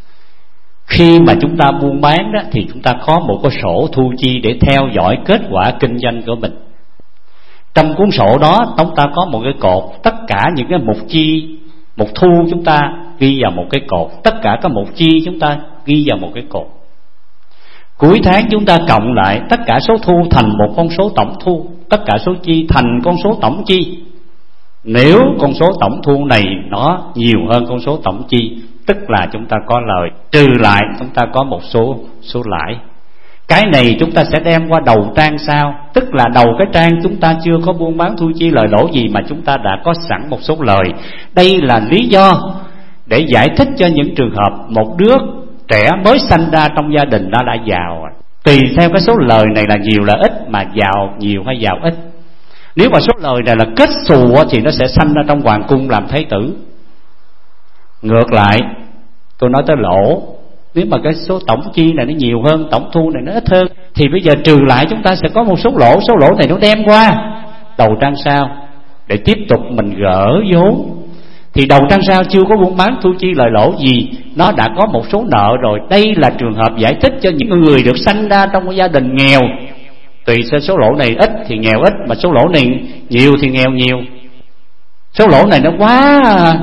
Khi mà chúng ta buôn bán đó, thì chúng ta có một cái sổ thu chi để theo dõi kết quả kinh doanh của mình. Trong cuốn sổ đó chúng ta có một cái cột, tất cả những cái mục chi, mục thu chúng ta ghi vào một cái cột, tất cả các mục chi chúng ta ghi vào một cái cột. Cuối tháng chúng ta cộng lại tất cả số thu thành một con số tổng thu, tất cả số chi thành con số tổng chi. Nếu con số tổng thu này nó nhiều hơn con số tổng chi, tức là chúng ta có lời, trừ lại chúng ta có một số số lãi. Cái này chúng ta sẽ đem qua đầu trang sau, tức là đầu cái trang chúng ta chưa có buôn bán thu chi lời lỗ gì mà chúng ta đã có sẵn một số lời. Đây là lý do để giải thích cho những trường hợp một đứa trẻ mới sanh ra trong gia đình nó đã giàu, tùy theo cái số lời này là nhiều là ít, mà giàu nhiều hay giàu ít. Nếu mà số lời này là kết xù thì nó sẽ sanh ra trong hoàng cung làm thái tử. Ngược lại, tôi nói tới lỗ, nếu mà cái số tổng chi này nó nhiều hơn, tổng thu này nó ít hơn, thì bây giờ trừ lại chúng ta sẽ có một số lỗ. Số lỗ này nó đem qua đầu trang sau để tiếp tục mình gỡ vốn. Thì đầu trang sau chưa có buôn bán thu chi lời lỗ gì, nó đã có một số nợ rồi. Đây là trường hợp giải thích cho những người được sanh ra trong một gia đình nghèo. Tùy số lỗ này ít thì nghèo ít, mà số lỗ này nhiều thì nghèo nhiều. Số lỗ này nó quá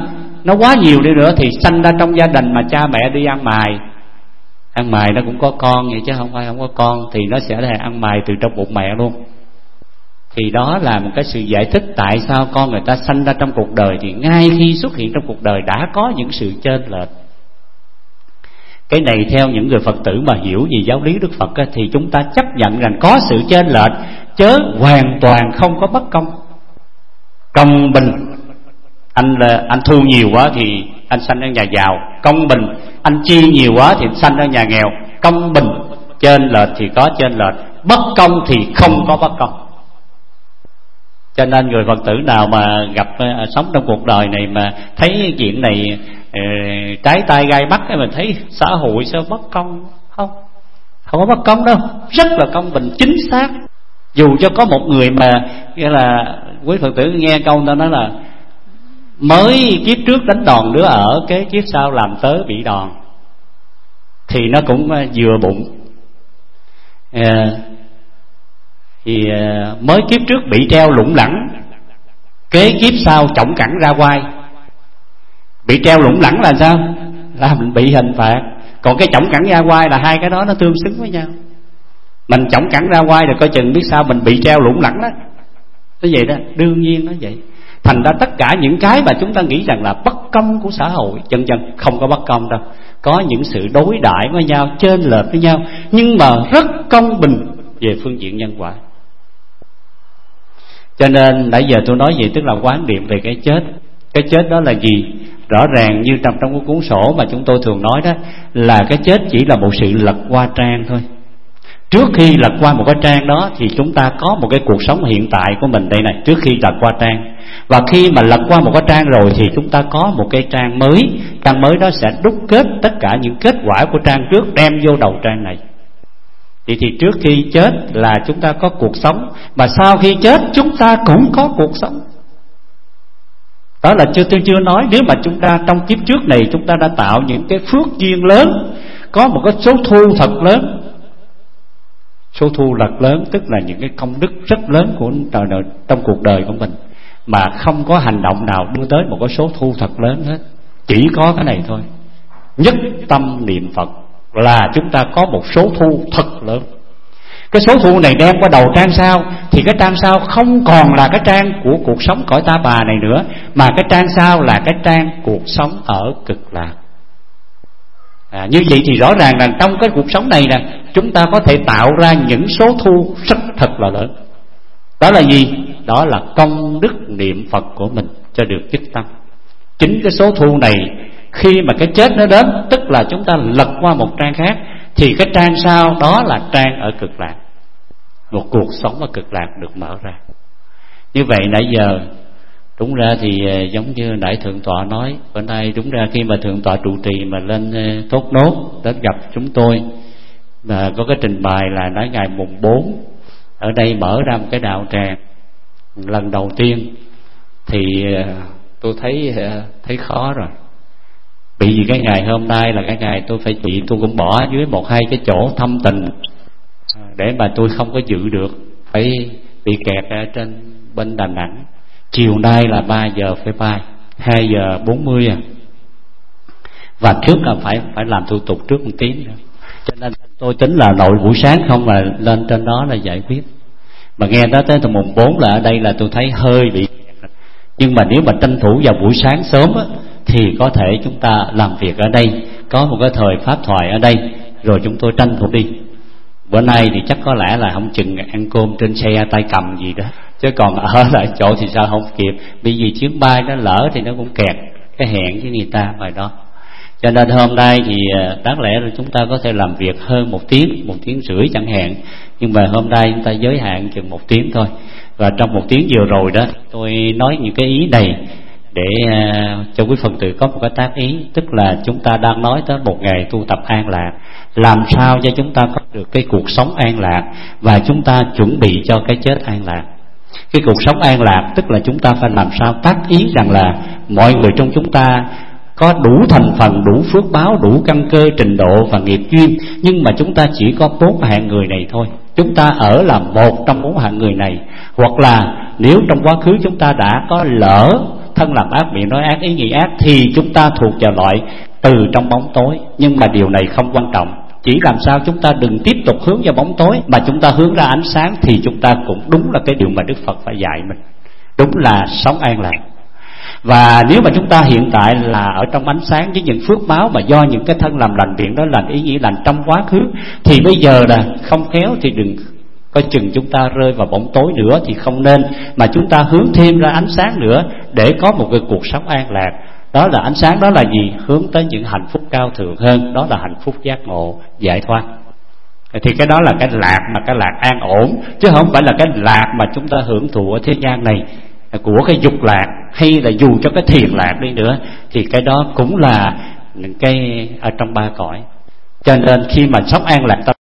nó quá nhiều đi nữa thì sanh ra trong gia đình mà cha mẹ đi ăn mài. Ăn mài nó cũng có con vậy chứ không phải không có con, thì nó sẽ là ăn mài từ trong bụng mẹ luôn. Thì đó là một cái sự giải thích tại sao con người ta sanh ra trong cuộc đời thì ngay khi xuất hiện trong cuộc đời đã có những sự chênh lệch. Cái này theo những người Phật tử mà hiểu về giáo lý Đức Phật á, thì chúng ta chấp nhận rằng có sự chênh lệch, chớ hoàn toàn không có bất công. Công bình, anh là anh thu nhiều quá thì anh sanh ở nhà giàu. Công bình, anh chi nhiều quá thì sanh ở nhà nghèo. Công bình, chênh lệch thì có chênh lệch, bất công thì không có bất công. Cho nên người Phật tử nào mà gặp uh, sống trong cuộc đời này mà thấy chuyện này uh, trái tay gai mắt, mình thấy xã hội sao bất công, không không có bất công đâu, rất là công bình chính xác. Dù cho có một người mà nghĩa là quý Phật tử nghe câu ta nói là mới kiếp trước đánh đòn đứa ở, kế kiếp sau làm tớ bị đòn, thì nó cũng uh, vừa bụng. uh, Thì mới kiếp trước bị treo lủng lẳng, kế kiếp sau chổng cẳng ra quai. Bị treo lủng lẳng là sao? Là mình bị hình phạt. Còn cái chổng cẳng ra quai là hai cái đó nó tương xứng với nhau. Mình chổng cẳng ra quai rồi coi chừng biết sao mình bị treo lủng lẳng đó. Thế vậy đó, đương nhiên nó vậy. Thành ra tất cả những cái mà chúng ta nghĩ rằng là bất công của xã hội, chân chân không có bất công đâu. Có những sự đối đãi với nhau, chênh lệch với nhau, nhưng mà rất công bình về phương diện nhân quả. Cho nên nãy giờ tôi nói gì tức là quán niệm về cái chết. Cái chết đó là gì? Rõ ràng như trong trong cái cuốn sổ mà chúng tôi thường nói đó, là cái chết chỉ là một sự lật qua trang thôi. Trước khi lật qua một cái trang đó thì chúng ta có một cái cuộc sống hiện tại của mình đây này, trước khi lật qua trang. Và khi mà lật qua một cái trang rồi thì chúng ta có một cái trang mới. Trang mới đó sẽ đúc kết tất cả những kết quả của trang trước đem vô đầu trang này. Thì, thì trước khi chết là chúng ta có cuộc sống, mà sau khi chết chúng ta cũng có cuộc sống. Đó là chưa tôi chưa nói, nếu mà chúng ta trong kiếp trước này chúng ta đã tạo những cái phước duyên lớn, có một cái số thu thật lớn. Số thu thật lớn tức là những cái công đức rất lớn của trong cuộc đời của mình, mà không có hành động nào đưa tới một cái số thu thật lớn hết. Chỉ có cái này thôi, nhất tâm niệm Phật là chúng ta có một số thu thật lớn. Cái số thu này đem qua đầu trang sau, thì cái trang sau không còn là cái trang của cuộc sống cõi ta bà này nữa, mà cái trang sau là cái trang cuộc sống ở cực lạc. à, Như vậy thì rõ ràng là trong cái cuộc sống này nè, chúng ta có thể tạo ra những số thu rất thật là lớn. Đó là gì? Đó là công đức niệm Phật của mình cho được nhất tâm. Chính cái số thu này khi mà cái chết nó đến, tức là chúng ta lật qua một trang khác, thì cái trang sau đó là trang ở cực lạc. Một cuộc sống ở cực lạc được mở ra. Như vậy nãy giờ đúng ra thì giống như nãy Thượng tọa nói, bữa nay đúng ra khi mà Thượng tọa trụ trì mà lên Thốt Nốt đến gặp chúng tôi, và có cái trình bày là nói ngày mùng bốn ở đây mở ra một cái đạo tràng lần đầu tiên, thì tôi thấy thấy khó rồi. Bị vì cái ngày hôm nay là cái ngày tôi phải trị, tôi cũng bỏ dưới một hai cái chỗ thâm tình để mà tôi không có dự được, phải bị kẹt ở trên bên Đà Nẵng. Chiều nay là ba giờ phải bay, hai giờ bốn mươi à. Và trước là phải phải làm thủ tục trước một tiếng nữa. Cho nên tôi tính là nội buổi sáng không mà lên trên đó là giải quyết. Mà nghe nói tới từ mùng bốn là ở đây là tôi thấy hơi bị. Nhưng mà nếu mà tranh thủ vào buổi sáng sớm á, thì có thể chúng ta làm việc ở đây, có một cái thời pháp thoại ở đây, rồi chúng tôi tranh thủ đi. Bữa nay thì chắc có lẽ là không chừng ăn cơm trên xe tay cầm gì đó, chứ còn ở lại chỗ thì sao không kịp. Bởi vì chuyến bay nó lỡ thì nó cũng kẹt cái hẹn với người ta ngoài đó. Cho nên hôm nay thì đáng lẽ là chúng ta có thể làm việc hơn một tiếng, một tiếng rưỡi chẳng hạn, nhưng mà hôm nay chúng ta giới hạn chừng một tiếng thôi. Và trong một tiếng vừa rồi đó, tôi nói những cái ý này để uh, cho quý phần tử có một cái tác ý, tức là chúng ta đang nói tới một ngày tu tập an lạc, làm sao cho chúng ta có được cái cuộc sống an lạc, và chúng ta chuẩn bị cho cái chết an lạc. Cái cuộc sống an lạc tức là chúng ta phải làm sao tác ý rằng là mọi người trong chúng ta có đủ thành phần, đủ phước báo, đủ căn cơ, trình độ và nghiệp duyên, nhưng mà chúng ta chỉ có bốn hạng người này thôi. Chúng ta ở là một trong bốn hạng người này, hoặc là nếu trong quá khứ chúng ta đã có lỡ thân làm ác, miệng nói ác, ý nghĩ ác, thì chúng ta thuộc vào loại từ trong bóng tối. Nhưng mà điều này không quan trọng, chỉ làm sao chúng ta đừng tiếp tục hướng vào bóng tối mà chúng ta hướng ra ánh sáng, thì chúng ta cũng đúng là cái điều mà Đức Phật phải dạy mình, đúng là sống an lạc. Và nếu mà chúng ta hiện tại là ở trong ánh sáng với những phước báo mà do những cái thân làm lành, miệng nói lành, ý nghĩ lành trong quá khứ, thì bây giờ là không khéo thì đừng coi chừng chúng ta rơi vào bóng tối nữa, thì không nên, mà chúng ta hướng thêm ra ánh sáng nữa để có một cái cuộc sống an lạc. Đó là ánh sáng, đó là gì? Hướng tới những hạnh phúc cao thượng hơn, đó là hạnh phúc giác ngộ, giải thoát. Thì cái đó là cái lạc mà cái lạc an ổn, chứ không phải là cái lạc mà chúng ta hưởng thụ ở thế gian này của cái dục lạc, hay là dù cho cái thiền lạc đi nữa thì cái đó cũng là những cái ở trong ba cõi. Cho nên khi mà sống an lạc, ta